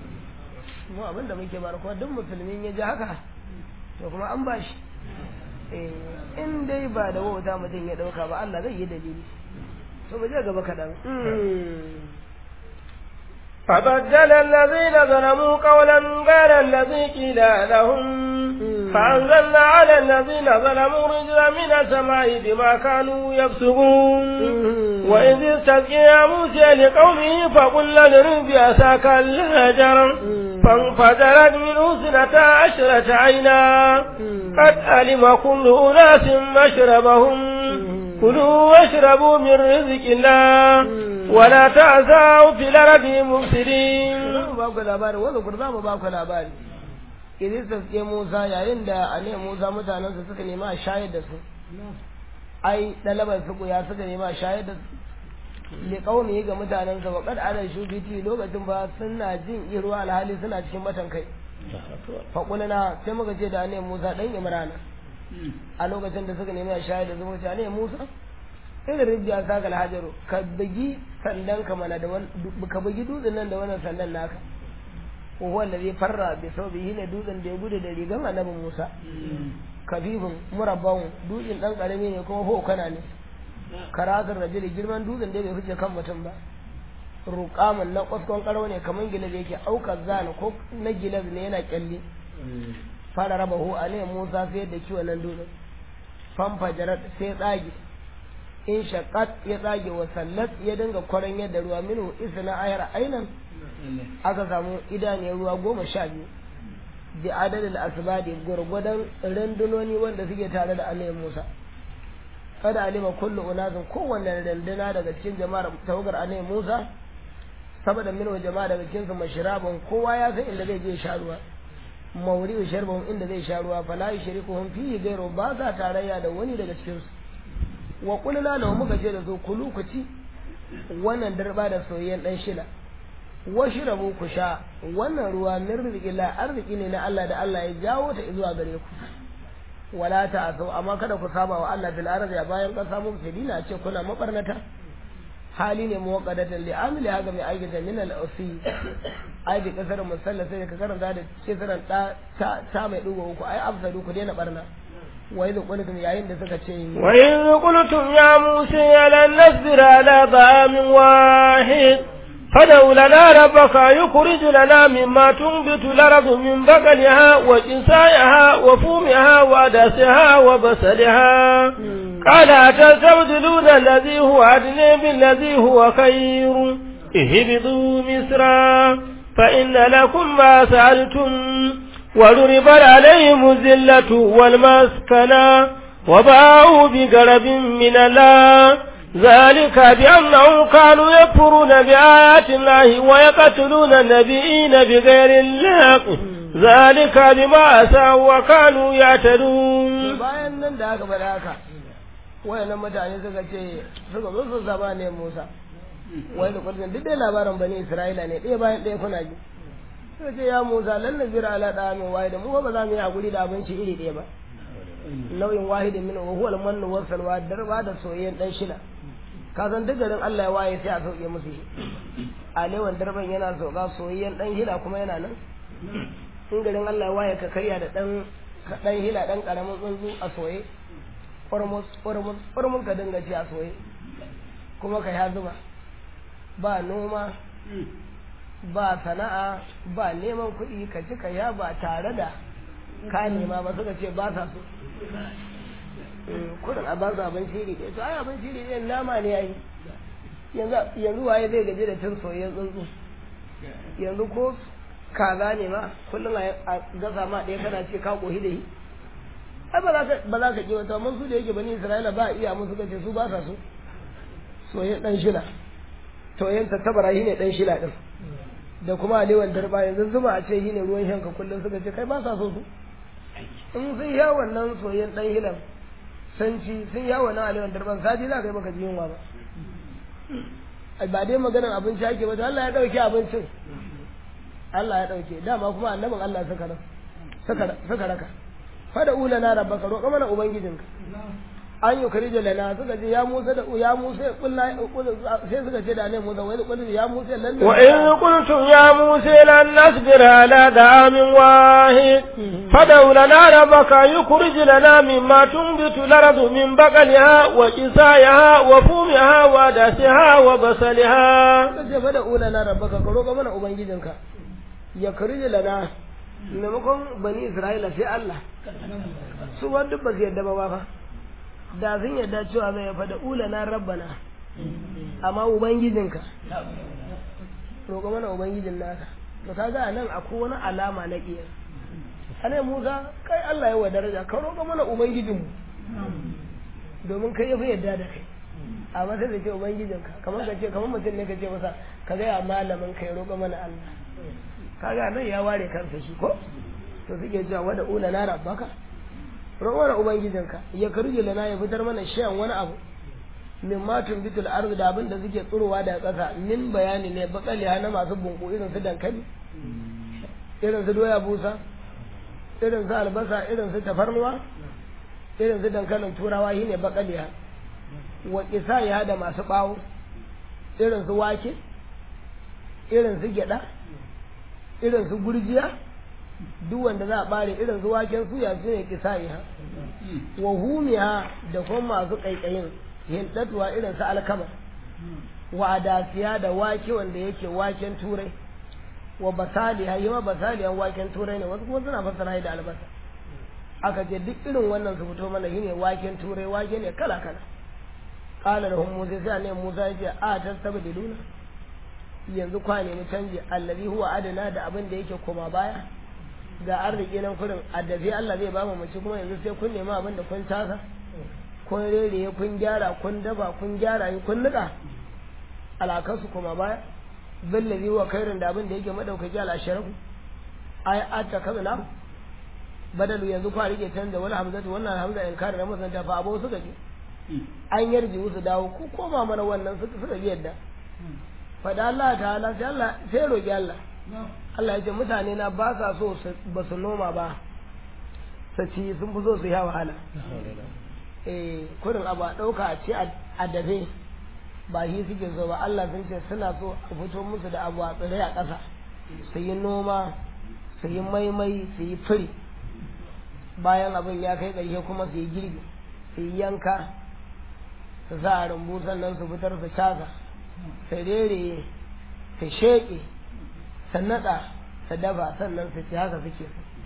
Speaker 2: mu abin da muke bar kuma duk musulmin ya ji haka to kuma an bashi eh in dai ba da wauta mutum ya dauka ba Allah zai yi dalili to ba je gaba kadan
Speaker 1: فبدل الذين ظلموا قولا غير الذي قيل لهم فأنزلنا على الذين ظلموا رجلا من السماء بما كانوا يفسقون وإذ استسقى موسى لقومه فقل اضرب بعصاك الحجر فانفجرت منه اثنتا عشرة عينا قد علم كل أناس مشربهم كلوا واشربوا من رزق الله ولا تعثوا في الأرض مفسدين.
Speaker 2: baku labari wanda kurza mu baku labari idan sai Musa yayin da annabi Musa mutanen su suka nema shayar da su ai dalaban su ya suka nema shayar da su li qaumi ga mutanen sa wa qad ala shubiti lokacin ba suna jin irwa alhali suna cikin matan kai fa kulana sai muka ce da annabi Musa dan Imrana a lokacin da suka nema shayar da su mutane Musa irin rijiya saka alhajaru ka bugi sandan ka mana da wani ka bugi dutsen nan da wannan sandan naka ko wanda zai farra bi saubihi ne dutsen da ya gudu da rigan annabi Musa kafifin murabbawun dutsen dan karami ne kuma ho kana ne karatun rajuli girman dutsen da bai fice kan mutum ba ruqaman na kwaskon karo ne kaman gilaz yake auka zana ko na gilaz ne yana kyalle fara raba hu a ne Musa sai da kiwon nan dutsen famfa jarat sai tsage in shaqqat ya tsage wa sallat ya dinga kwaran yadda ruwa minhu isna ayar ainan aka samu idaniyar ruwa goma sha biyu bi adadin asbadi gurgudan randunoni wanda suke tare da annabi Musa kada alima kullu unazin kowanne randuna daga cikin jama'ar tawagar annabi Musa saboda minhu jama'a daga cikin su mashrabun kowa ya san inda zai je sha ruwa mawri'u sharbahum inda zai sha ruwa fala yushrikuhum fihi ghayru ba za tarayya da wani daga cikin su wa qulna lahum muka ce da su kulu ku ci wannan darba da soyayyen dan shila washrabu ku sha wannan ruwa min rizqillah arziki ne na Allah da Allah ya jawo ta zuwa gare ku wala ta'asu amma kada ku saba wa Allah fil ardi ya bayan ka samu fidina ce kuna mabarnata hali ne muwaqqadatan li amili haga mai aikata min al usi ai bi kasar musalla sai ka karanta da kisaran ta ta mai dugo uku ai afsadu ku daina barna wa idh qultum yayin da suka ce
Speaker 1: wa idh qultum ya musa lan nasbira ala ta'amin wahid فدع لنا ربك يخرج لنا مما تنبت الأرض من بقلها وكسائها وفومها وعدسها وبصلها قال أتستبدلون الذي هو أدنى بالذي هو خير اهبطوا مصرا فإن لكم ما سألتم وضرب عليهم الذلة والمسكنة وباءوا بغضب من الله ذلك بأنهم كانوا يكفرون بآيات الله ويقتلون النبيين بغير الحق ذلك بما عصوا وكانوا يعتدون
Speaker 2: bayan nan da aka bada haka wayannan mutane suka ce suka zo su zaba ne Musa wai da kullun duk dai labarin bani Isra'ila ne ɗaya bayan ɗaya kuna ji suka ce ya Musa lan nazira ala da'amin wahid mu ba za mu yi hakuri da abinci iri ɗaya ba nau'in wahidin min wa huwa al-mannu wa salwa darba da soyayyen dan shila ka san duk garin Allah ya waye sai a sauke musu shi alewan darban yana sauka soyayyen dan hila kuma yana nan in garin Allah ya waye ka karya da dan dan hila dan karamin tsuntsu a soye hormuz hormuz hormuz ka dinga ci a soye kuma ka ya zuba ba noma ba sana'a ba neman kuɗi ka ci ka ya ba tare da ka nema ba suka ce ba sa so kudin a ba su abinci iri ɗaya to ai abinci iri ɗaya nama ne yayi yanzu yanzu waye zai gaji da cin soyayyen tsuntsu yanzu ko kaza ne ma kullum a gasa ma ɗaya kana ce ka kohi da yi ai ba za ka ba za ka ki wata mun su da yake bani Isra'ila ba iya musu kace su ba sa so soyayyen dan shila to yan tattabara shine dan shila din da kuma alewan darba yanzu zuma a ce shine ruwan shanka kullum suka ce kai ba sa so su in sun ya wannan soyayyen dan hilan sanci sun ya wannan alewan darban sadi za ka yi maka jiyunwa ba ba dai maganar abinci ake ba Allah ya dauke abincin Allah ya dauke dama kuma annabin Allah suka raka suka raka fada ulana rabbaka roƙa mana ubangijinka an yi karije lana suka ce ya Musa da ya Musa kullu sai suka ce da ne Musa wai kullu ya Musa lan
Speaker 1: wa in qultum ya Musa lan nasbira ala da'amin wahid fada lana rabbaka yukhrij lana mimma tunbitu al-ardu min baqliha wa qisaiha wa fumiha wa dasiha wa basaliha
Speaker 2: suka ce fada ulana rabbaka ka roƙa mana ubangijinka ya karije lana maimakon bani Isra'ila sai Allah su wanda ba su yadda ba ba da sun yadda cewa zai yafa da ulana rabbana amma ubangijinka roƙa mana ubangijin naka to kaga anan akwai wani alama na kiyar ana Musa kai Allah ya wa daraja ka roƙa mana ubangijinmu domin kai yafi yadda da kai amma sai da ce ubangijinka kamar ka ce kamar mutum ne ka ce masa ka ga malamin kai roƙa mana Allah kaga nan ya ware kansa shi ko to suke cewa wada ulana rabbaka rawar ubangijinka ya karje lana ya fitar mana shan wani abu min matun bitul ardi da abin da suke tsurowa da ƙasa min bayani ne bakali na masu bunku irin su dankali irin su doya busa irin su albasa irin su tafarnuwa irin su dankalin turawa shine bakali ha wa kisaya da masu bawo irin su wake irin su gyada irin su gurjiya duk wanda za a bare irin su waken suya su ne kisayi ha wa humiya da kuma masu kaikayin hintatuwa irin su alkama wa adasiya da wake wanda yake waken turai wa basali ha yima basaliyan waken turai ne wasu kuma suna fassara da albasa aka ce duk irin wannan su fito mana shine waken turai wake ne kala kala qala lahum musa sai ne musa ya ce a tastabdiluna yanzu kwa ne mu canje allazi huwa adana da abin da yake koma baya ga arziki nan kurin addabi Allah zai ba mu mu ci kuma yanzu sai kun nemi abin da kun tasa kun rere kun gyara kun daba kun gyara kun nika alakansu koma baya billazi wa khairun da abin da yake madaukaki ala sharafu ai atta kaza badalu yanzu kwa rike canza wani hamzatu wannan hamza in kare na musanta fa abu suka ji an yarji su dawo ku koma mana wannan suka suka ji yadda fa da Allah ta'ala sai Allah sai roki Allah Allah ya ce mutane na ba sa so ba su noma ba su ci sun fi so su yi wahala eh kurin abu a dauka a ce a dafe ba shi suke so ba Allah sun ce suna so a fito musu da abu a tsire a ƙasa su yi noma su yi maimai su yi firi bayan abin ya kai ƙarshe kuma su yi girbi su yi yanka su sa a rumbu sannan su fitar su casa su rere su sheƙe su naɗa su dafa sannan su ci haka suke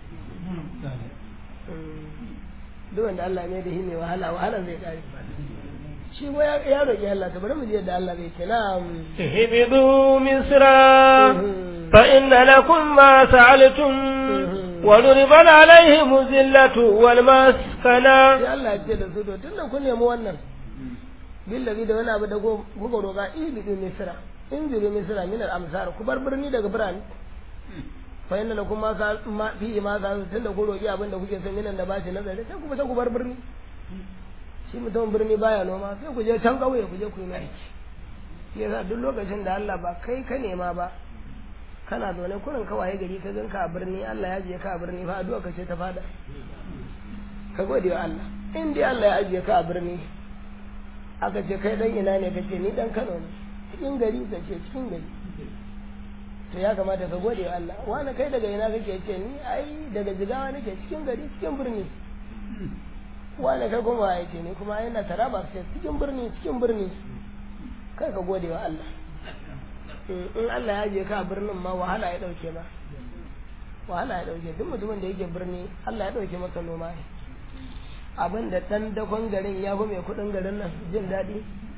Speaker 2: so duk wanda Allah ne da shi ne wahala wahala zai ƙare shi ko ya roƙi Allah ta bari mu je da Allah zai ce na'am
Speaker 1: ihbidu misra fa inna lakum ma sa'altum wa duribat alaihim zillatu wal maskana
Speaker 2: sai Allah ya ce da su to tunda kun nemi wannan billahi da wani abu da kuka roƙa ihbidu misra in jiru misra min al amsar ku bar birni daga birane fa inna lakum ma ma fi ma sa'altum tunda ku roƙi abin da kuke son minan da ba shi nazari sai ku fita ku bar birni shi mutum birni baya noma sai ku je can kauye ku je ku yi aiki yasa duk lokacin da Allah ba kai ka nema ba kana zaune kurin kawai gari ka ganka a birni Allah ya ajiye ka a birni fa addu'a ka ce ta fada ka gode wa Allah in dai Allah ya ajiye ka a birni aka ce kai dan ina ne kace ni dan Kano ne cikin gari ka ce cikin gari to ya kamata ka gode wa Allah wani kai daga ina kake ce ni ai daga Jigawa nake cikin gari cikin birni wani kai kuma ya ce ne kuma yana taraba sai cikin birni cikin birni kai ka gode wa Allah in Allah ya je ka birnin ma wahala ya dauke ma wahala ya dauke duk mutumin da yake birni Allah ya dauke masa noma ne abin da dan dakon garin ya fi mai kudin garin nan jin daɗi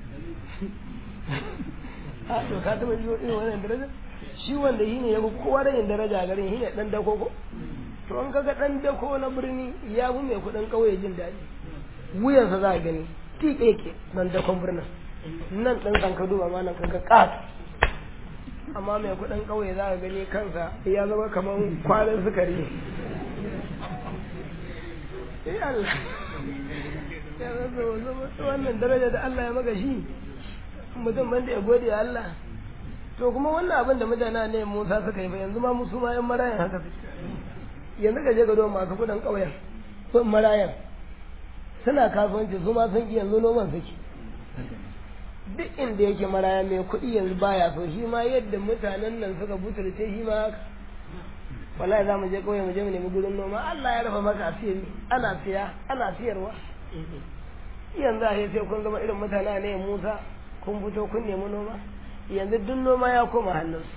Speaker 2: a to ka taba ji irin wannan daraja shi wanda shi ne ya fi kowa da yin daraja garin shi ne dan dako ko to an kaga dan dako na birni ya fi mai kudin kauye jin daɗi wuyansa za a gani tiƙe ke dan dakon birnin nan ɗan kan ka duba ma nan kaga ƙat amma mai kudin kauye za a gani kansa ya zama kamar kwanan sukari eh Allah ya zama wannan daraja da Allah ya maka shi mutum banda ya gode wa Allah to kuma wannan abin da mutane ne Musa suka yi fa yanzu ma musu ma yan marayan haka yanzu ka je ga don masu kudin kauyen sun marayan suna kasuwanci su ma sun ki yanzu noman suke duk inda yake maraya mai kuɗi yanzu baya so shi ma yadda mutanen nan suka butulce shi ma haka wallahi za mu je kauye mu je mu nemi gurin noma Allah ya rafa maka asiri ana siya ana siyarwa yanzu a sai kun zama irin mutane ne Musa kun fito kun nemi noma yanzu duk noma ya koma hannunsu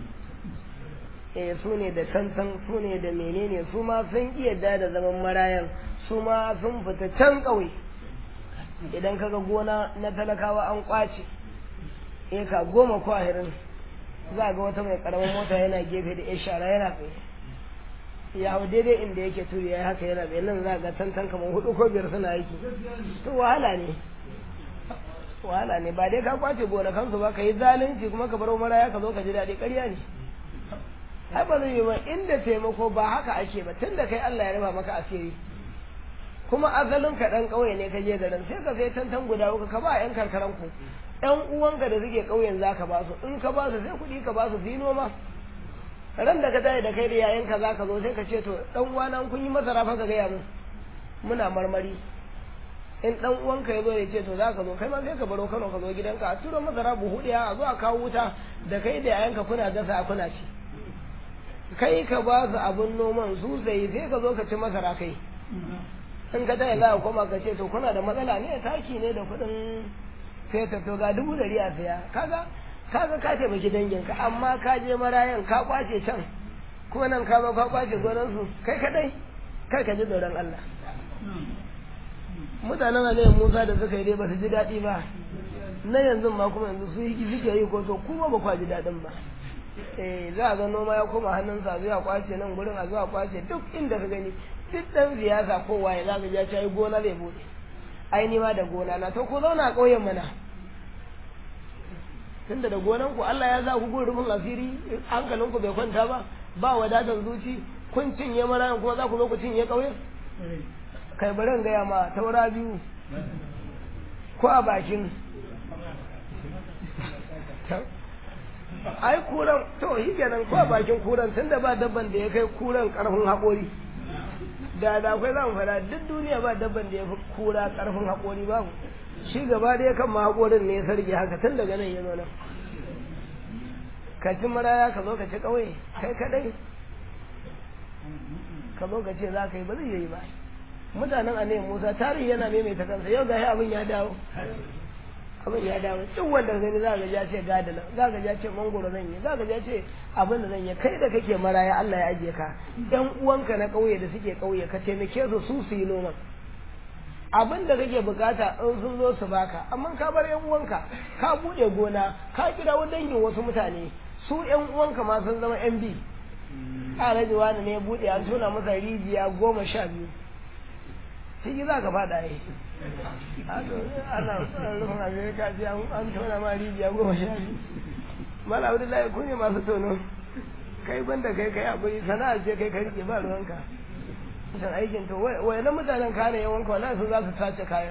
Speaker 2: eh su ne da tantan su ne da menene su ma sun iya da zaman marayan su ma sun fita can ƙauye idan kaga gona na talakawa an kwace eka goma ko ahirin za ga wata mai karamin mota yana gefe da ya shara yana tsaye ya hau daidai inda yake turi ya haka yana tsaye nan za ga tantan kamar hudu ko biyar suna aiki to wahala ne wahala ne ba dai ka kwace gonakansu ba ka yi zalunci kuma ka bar maraya ka zo ka ji daɗi ƙarya ne ai ba zai yi ba inda taimako ba haka ake ba tunda kai Allah ya raba maka asiri kuma azalin ka dan kauye ne ka je garin sai ka sai tantan guda uku ka ba yan karkaran ku ɗan uwanka da suke kauyen zaka ba su in ka ba su sai kuɗi ka ba su fi noma ran da ka tayi da kai da yayanka zaka zo sai ka ce to dan uwana kun yi masara fa ka gaya mu muna marmari in dan uwanka ya zo ya ce to zaka zo kai ma sai ka baro Kano ka zo gidanka a turo masara buhu ɗaya a zo a kawo wuta da kai da yayanka kuna gasa kuna ci kai ka ba su abun noman su sai sai ka zo ka ci masara kai in ka taya za a koma ka ce to kuna da matsala ne taki ne da kuɗin fetur to ga dubu dari a saya kaga kaga ka taimaki danginka amma ka je marayan ka kwace can kuma nan ka zo ka kwace gonansu kai kadai kai ka ji tsoron Allah mutanen Annabi Musa da suka yi dai ba su ji daɗi ba na yanzu ma kuma yanzu su yi suke yi ko to kuma ba kwa ji daɗin ba eh za a ga noma ya koma hannunsa zuwa kwace nan gurin a zuwa kwace duk inda ka gani duk ɗan siyasa kowa ya za ka ja ta yi gona zai buɗe ai ni ma da gona na to ku zauna a ƙauyen mana tunda da gonan ku Allah ya za ku gurin rufin asiri hankalin ku bai kwanta ba ba wadatar zuci kun cinye marayan kuma za ku zo ku cinye ƙauyen kai bari in gaya ma taura biyu ko a bakin ai kuran to shi kenan ko a bakin kuran tunda ba dabban da ya kai kuran karfin haƙori da da akwai zamu fara duk duniya ba dabban da ya fi kura karfin haƙori babu shi gaba da ya kan ma haƙorin ne ya sarge haka tun daga nan ya zo nan ka ci maraya ka zo ka ci ƙauye kai kadai ka zo ka ce za ka yi ba zai yi ba mutanen annabi Musa tarihi yana maimaita kansa yau ga abin ya dawo abin ya dawo duk wanda gani za ka ja ce gadana za ka ja ce mangoro zan yi za ka ja ce abin da zan yi kai da kake maraya Allah ya ajiye ka ɗan uwanka na ƙauye da suke ƙauye ka taimake su su su yi noman abin da kake bukata in sun zo su baka amma ka bar ƴan uwanka ka buɗe gona ka kira dangin wasu mutane su ƴan uwanka ma sun zama ƴan bi alhaji wani ne buɗe an tona masa rijiya goma sha biyu ciki za ka faɗa yi ana rufin amerika ce an tona ma rijiya goma sha biyu mala abu da kun yi masu tono kai banda kai kai akwai sana'a ce kai ka rike ba ruwanka san aikin to wai na mutanen kane yawanka wala su za su sace kayan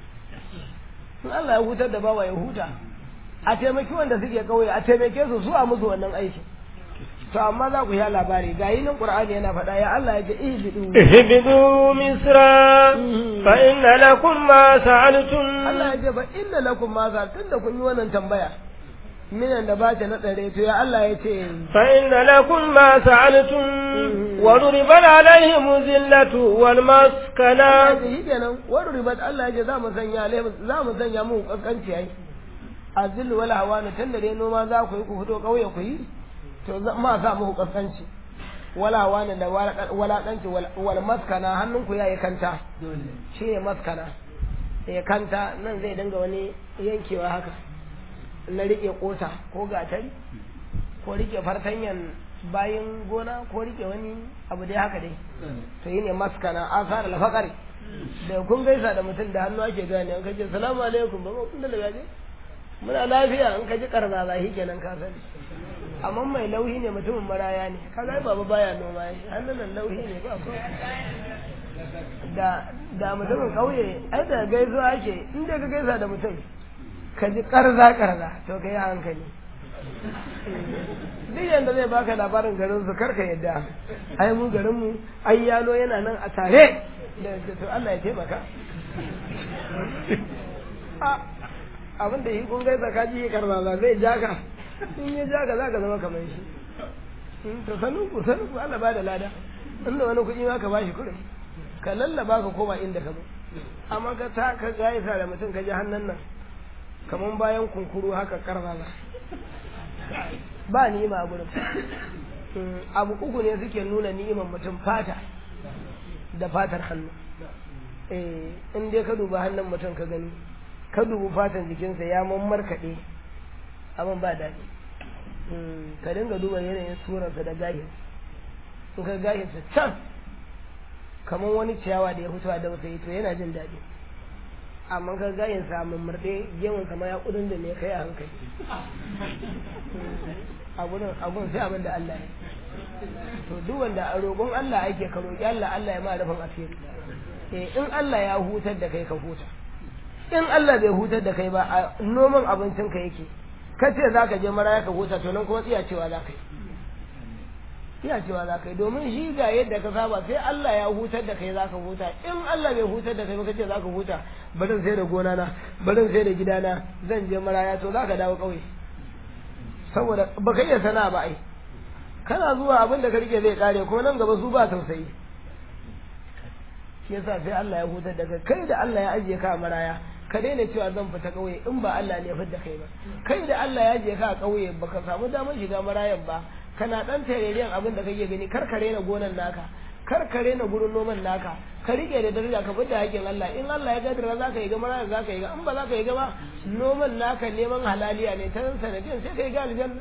Speaker 2: sun Allah ya hutar da bawa ya huta a taimaki wanda suke kauye a taimake su su a musu wannan aikin to amma za ku yi labari ga yi nan qur'ani yana faɗa ya Allah ya ce ihbidu
Speaker 1: ihbidu misra fa inna lakum ma sa'altum
Speaker 2: Allah ya ce fa inna lakum ma sa'altum da kun yi wannan tambaya minan da ba ta na tsare to ya Allah ya ce
Speaker 1: fa inna lakum ma sa'altum wa duribat alaihim zillatu wal maskana
Speaker 2: shi kenan wa duribat Allah ya ce za mu sanya alaihim za mu sanya mu kaskanci ai azil wal hawana tunda dai noma za ku yi ku fito kauye ku yi to ma sa muku kaskanci wala wani da walakanci wal maskana hannunku yayi kanta shine maskana ya kanta nan zai dinga wani yankewa haka na rike kota ko gatari ko rike fartanyan bayin gona ko rike wani abu dai haka dai to yine maskana asar al faqari da kun gaisa da mutum da hannu ake gane an kace assalamu alaikum ba kun da gaje muna lafiya an kaji karza zahi kenan ka sani amma mai lauhi ne mutumin maraya ne kaga baba baya noma shi hannun lauhi ne ba ko da da mutumin kauye ai da gaiso ake inda ka gaisa da mutum ka ji karza karza to kai hankali duk yanda zai baka labarin garin su karka yadda ai mu garin mu ai yalo yana nan a tare da to Allah ya taimaka abin da yi kun gaisa ka ji karza zai jaka in ya ja ka za ka zama kamar shi to sanin ku sanin ku Allah ba da lada inda wani kuɗi ma ka bashi kuɗin ka lallaba ka koma inda ka zo amma ka ta ka gaisa da mutum ka ji hannun nan kamar bayan kunkuru haka karfafa ba ni'ima a gurin abu uku ne suke nuna ni'imar mutum fata da fatar hannu eh in dai ka duba hannun mutum ka gani ka dubi fatan jikinsa ya mammarkaɗe abin ba daɗi ka dinga duba yanayin surarsa da gahin in ka gahinsa can kamar wani ciyawa da ya fito a dausa to yana jin daɗi amma ka gahinsa mummurɗe gemun kama ya ƙudin da ne kai a hankali abun sai abin da Allah ya to duk wanda a roƙon Allah ake ka roƙi Allah Allah ya ma rufin asiri eh in Allah ya hutar da kai ka huta in Allah bai hutar da kai ba a noman abincin ka yake ka ce za ka je maraya ka huta to nan kuma tsiya cewa za ka yi tsiya cewa za ka yi domin shi ga yadda ka saba sai Allah ya hutar da kai za ka huta in Allah bai hutar da kai ba ka ce za ka huta barin sai da gona na barin sai da gidana zan je maraya to za ka dawo ƙauye saboda ba ka iya sana'a ba ai kana zuwa abin da ka rike zai kare kuma nan gaba su ba tausayi shi yasa sai Allah ya hutar da kai kai da Allah ya ajiye ka a maraya ka daina cewa zan fita kauye in ba Allah ne ya fitar da kai ba kai da Allah ya je ka a kauye baka samu damar shiga marayan ba kana dan tareriyan abin da kake gani karkare na gonan naka kar ka rena gurin noman naka ka rike da daraja ka fita hakin Allah in Allah ya gadara za ka yi ga mara za ka yi ga in ba za ka yi ga ba noman naka neman halaliya ne ta sanadin sai ka yi ga aljanna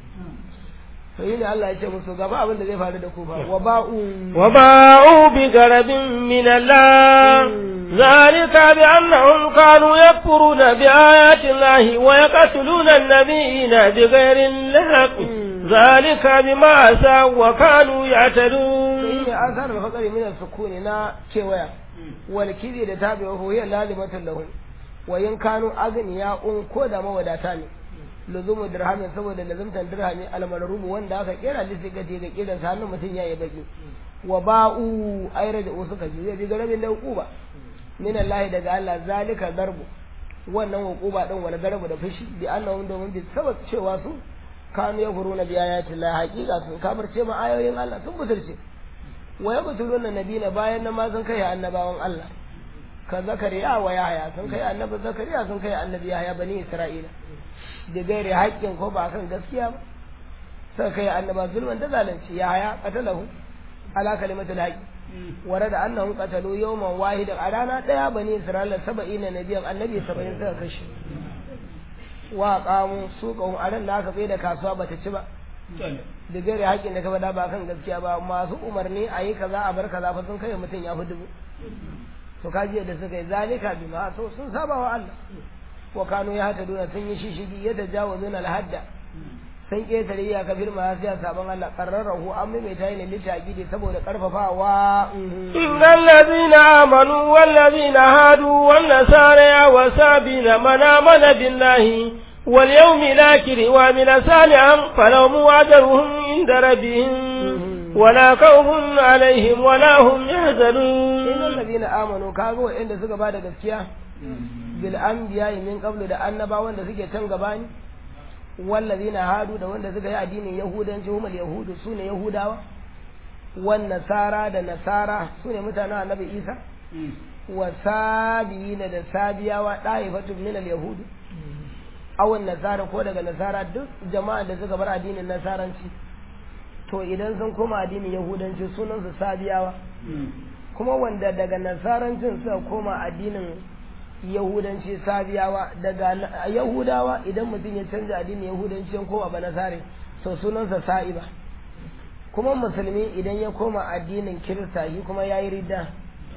Speaker 2: to yi ne Allah ya ce musu gaba abin da zai faru da ku ba wa ba'u
Speaker 1: wa ba'u bi garabin min Allah zalika bi annahum kanu yakfuruna bi ayati Allah wa yaqtuluna an-nabiyina bi ghairi al-haqq zalika bima asaw wa kanu ya'tadun
Speaker 2: to yi ne asar da fakari min as-sukuni na kewaya wal kidi da tabi wa huwa lalimatan lahum wa in kanu agniya un ko da mawadata ne luzumu dirhamin saboda lazumtan dirhami almarrubu wanda aka kera lisi gaje ga kiran sa hannun mutun yayi baki wa ba'u ayra da suka ji zai ga rabin da uquba min Allah daga Allah zalika darbu wannan uquba din wani garbu da fushi bi annahu domin bi sabab cewa su kanu yafuruna bi ayati Allah haqiqa sun kafirce ma ayoyin Allah sun butulce wa yaqtuluna nabiyina bayan nan ma sun kai annabawan Allah ka zakariya wa yahya sun kai annabi zakariya sun kai annabi yahya bani isra'ila da gaire haƙƙin ko ba kan gaskiya ba sai kai annaba zulman da zalunci ya haya qatalahu ala kalimatul haqq warada annahum qatalu yawman wahidan a rana daya bani isra'ila saba'ina nabiyan annabi saba'in suka kashe wa qamu suqahum aran da aka bai da kasuwa bata ci ba da gaire haƙƙin da ka faɗa ba kan gaskiya ba masu umarni a yi kaza a bar kaza fa sun kai mutum ya fi dubu to kaji da suka yi zalika bima so sun saba wa Allah wa kanu ya hata duna sun yi shishigi ya tajawazuna al-hadda sun ketare ya kafir ma sai saban Allah qarrarahu an mai tayi ne litaqidi saboda karfafawa
Speaker 1: innal ladina amanu wal ladina hadu wan nasara wa sabina man amana billahi wal yawmil akhir wa min salihan falahum ajruhum inda rabbihim wala khawfun alaihim wala hum yahzanun
Speaker 2: innal ladina amanu kago inda suka bada gaskiya bil anbiya min qablu da annabawan da suke can gabani wallazina hadu da wanda suka yi addinin yahudanci humul yahudu sune yahudawa wan nasara da nasara sune mutanen annabi isa wa sabiyina da sabiyawa daifatun min al yahud aw nasara ko daga nasara duk jama'a da suka bar addinin nasaranci to idan sun koma addinin yahudanci sunan su sabiyawa kuma wanda daga nasarancin suka koma addinin yahudanci sabiyawa daga yahudawa idan mutum ya canza addinin yahudanci ya koma ba nasare to sunansa sa'iba kuma musulmi idan ya koma addinin kirista shi kuma yayi ridda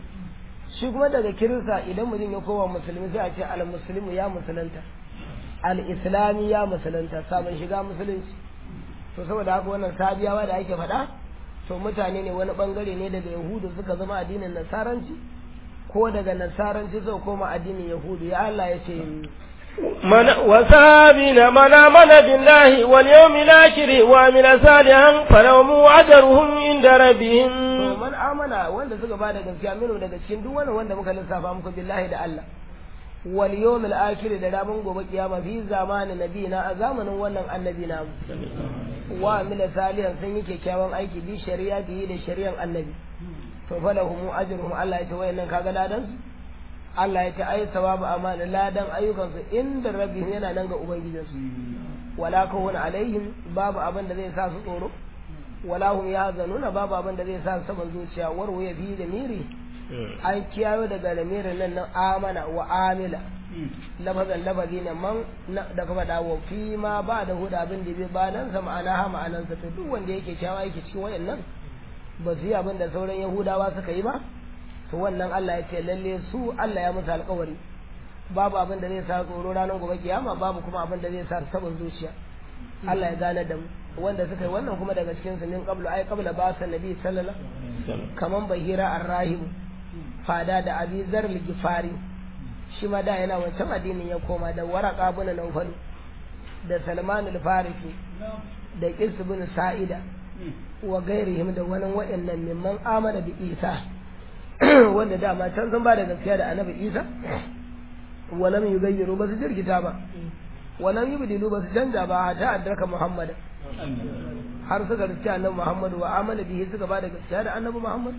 Speaker 2: shi kuma daga kirista idan mutum ya koma musulmi sai a ce al muslimu ya musulunta al islami ya musulunta sabon shiga musulunci to saboda haka wannan sabiyawa da ake faɗa to mutane ne wani bangare ne daga yahudu suka zama addinin nasaranci ko daga nasaranci zai koma addinin yahudu ya Allah ya ce
Speaker 1: mana wasabina mana mana billahi wal yawmil akhir wa min salihan falahum ajruhum inda rabbihim
Speaker 2: to man amana wanda suka bada gaskiya mino daga cikin duk wani wanda muka lissafa muku billahi da Allah wal yawmil akhir da rabon gobe kiyama fi zamanin nabiyina a zamanin wannan annabi na wa min salihan sun yi kyakkyawan aiki bi shari'a da shari'an annabi to falahum ajruhum Allah ya ce wayannan kaga ladan su Allah ya ce ai sawabu amana ladan ayyukan su inda rabbihim yana nan ga ubangijin su wala kawun alaihim babu abin da zai sa su tsoro wala hum yahzanuna babu abin da zai sa su saban zuciya warwa ya bi da miri an kiyayo daga lamirin nan nan amana wa amila lafazan lafazi ne man da kuma dawo fi ma ba da huda abin da bai ba nan sa ma'ana ha ma'anan sa to duk wanda yake cewa yake cikin wayannan ba su yi abin da sauran yahudawa suka yi ba to wannan Allah ya ce lalle su Allah ya musu alƙawari babu abin da zai sa tsoro ranar gobe kiyama babu kuma abin da zai sa sabon zuciya Allah ya gane da mu wanda suka yi wannan kuma daga cikin su min qablu ay qabla ba sa nabi sallallahu alaihi wasallam kaman bahira arrahim fada da abi zar al-gifari shi ma da yana wancan addinin ya koma da waraka bin nawfal da salman al-farisi da qis bin sa'ida wa gairihim da wani wa'annan mimman amana bi isa wanda dama can sun ba da gaskiya da annabi isa walam yugayyiru ba su jirgita ba walam yubdilu ba su canja ba ta adraka muhammad har suka riski annabi muhammad wa amana bihi suka ba da gaskiya da annabi muhammad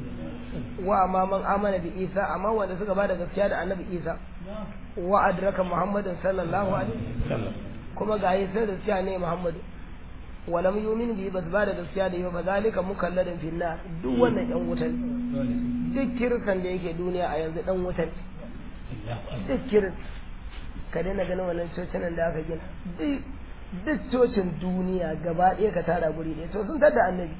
Speaker 2: wa amma man amana bi isa amma wanda suka ba da gaskiya da annabi isa wa adraka muhammadin sallallahu alaihi wasallam kuma ga yi sai da gaskiya ne muhammad walam yumin bi bas ba da gaskiya da yau ba zalika mukalladin fil nar duk wannan yan wutan duk kirkan da yake duniya a yanzu dan wutan duk kirin ka daina ganin wannan cocinan da aka gina duk cocin duniya gaba ɗaya ka tara guri ɗaya to sun tada annabi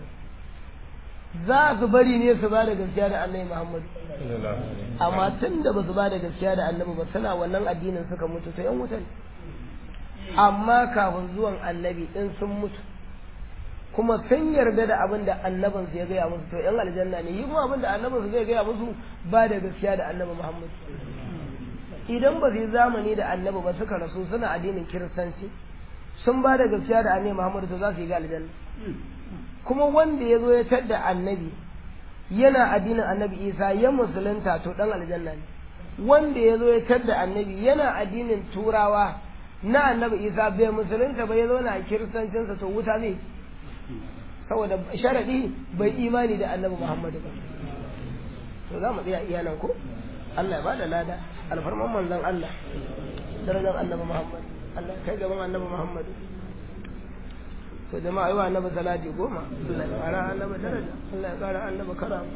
Speaker 2: za su bari ne su ba da gaskiya da annabi Muhammad amma tun da ba su ba da gaskiya da annabi ba suna wannan addinin suka mutu to yan wutan amma kafin zuwan annabi in sun mutu kuma sun yarda da abin da annabin su ya gaya musu to yan aljanna ne yi kuma abin da annabin su zai gaya musu ba da gaskiya da annabi Muhammad idan ba su yi zamani da annabi ba suka rasu suna addinin kiristanci sun ba da gaskiya da annabi Muhammad to za su yi ga aljanna kuma wanda ya zo ya tadda annabi yana addinin annabi Isa ya musulunta to dan aljanna ne wanda ya zo ya tadda annabi yana addinin turawa na annabi Isa bai musulunta ba ya zo na kiristancinsa to wuta ne saboda sharadi bai imani da annabi Muhammad ba to za mu tsaya iya nan ko Allah ya bada lada alfarman manzon Allah darajar annabi Muhammad Allah kai gaban annabi Muhammad to jama'a yi wa annabi salati goma Allah ya kara annabi daraja Allah ya kara annabi karama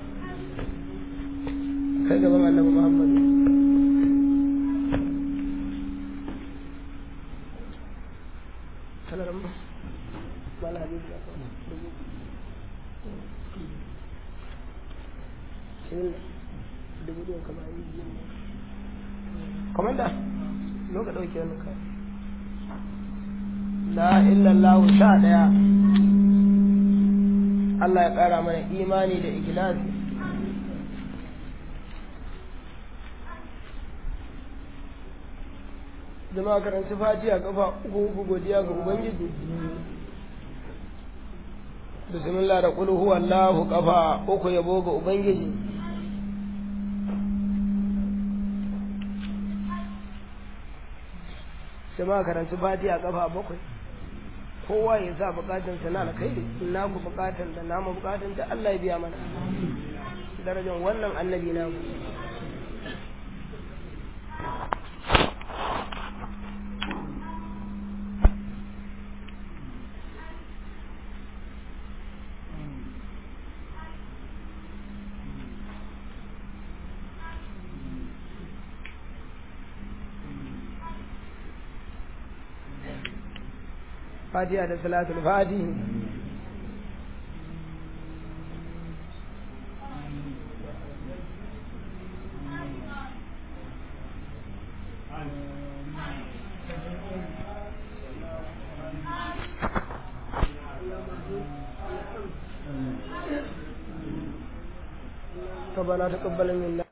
Speaker 2: kai gaban annabi Muhammad salamu mala hadisi da dubu dubu kamar yi komanda zo ka dauke wannan ka la illallah sha daya Allah ya kara mana imani da ikhlasi jama'a karanci fatiha kafa uku uku godiya ga ubangiji bismillah da qul huwallahu kafa uku yabo ga ubangiji jama'a karanci fatiha kafa bakwai kowa ya sa bukatun sa na alkhairi ina ku bukatun da namu bukatun da Allah ya biya mana darajar wannan annabi namu fatiha da salatul fatihi ربنا تقبل منا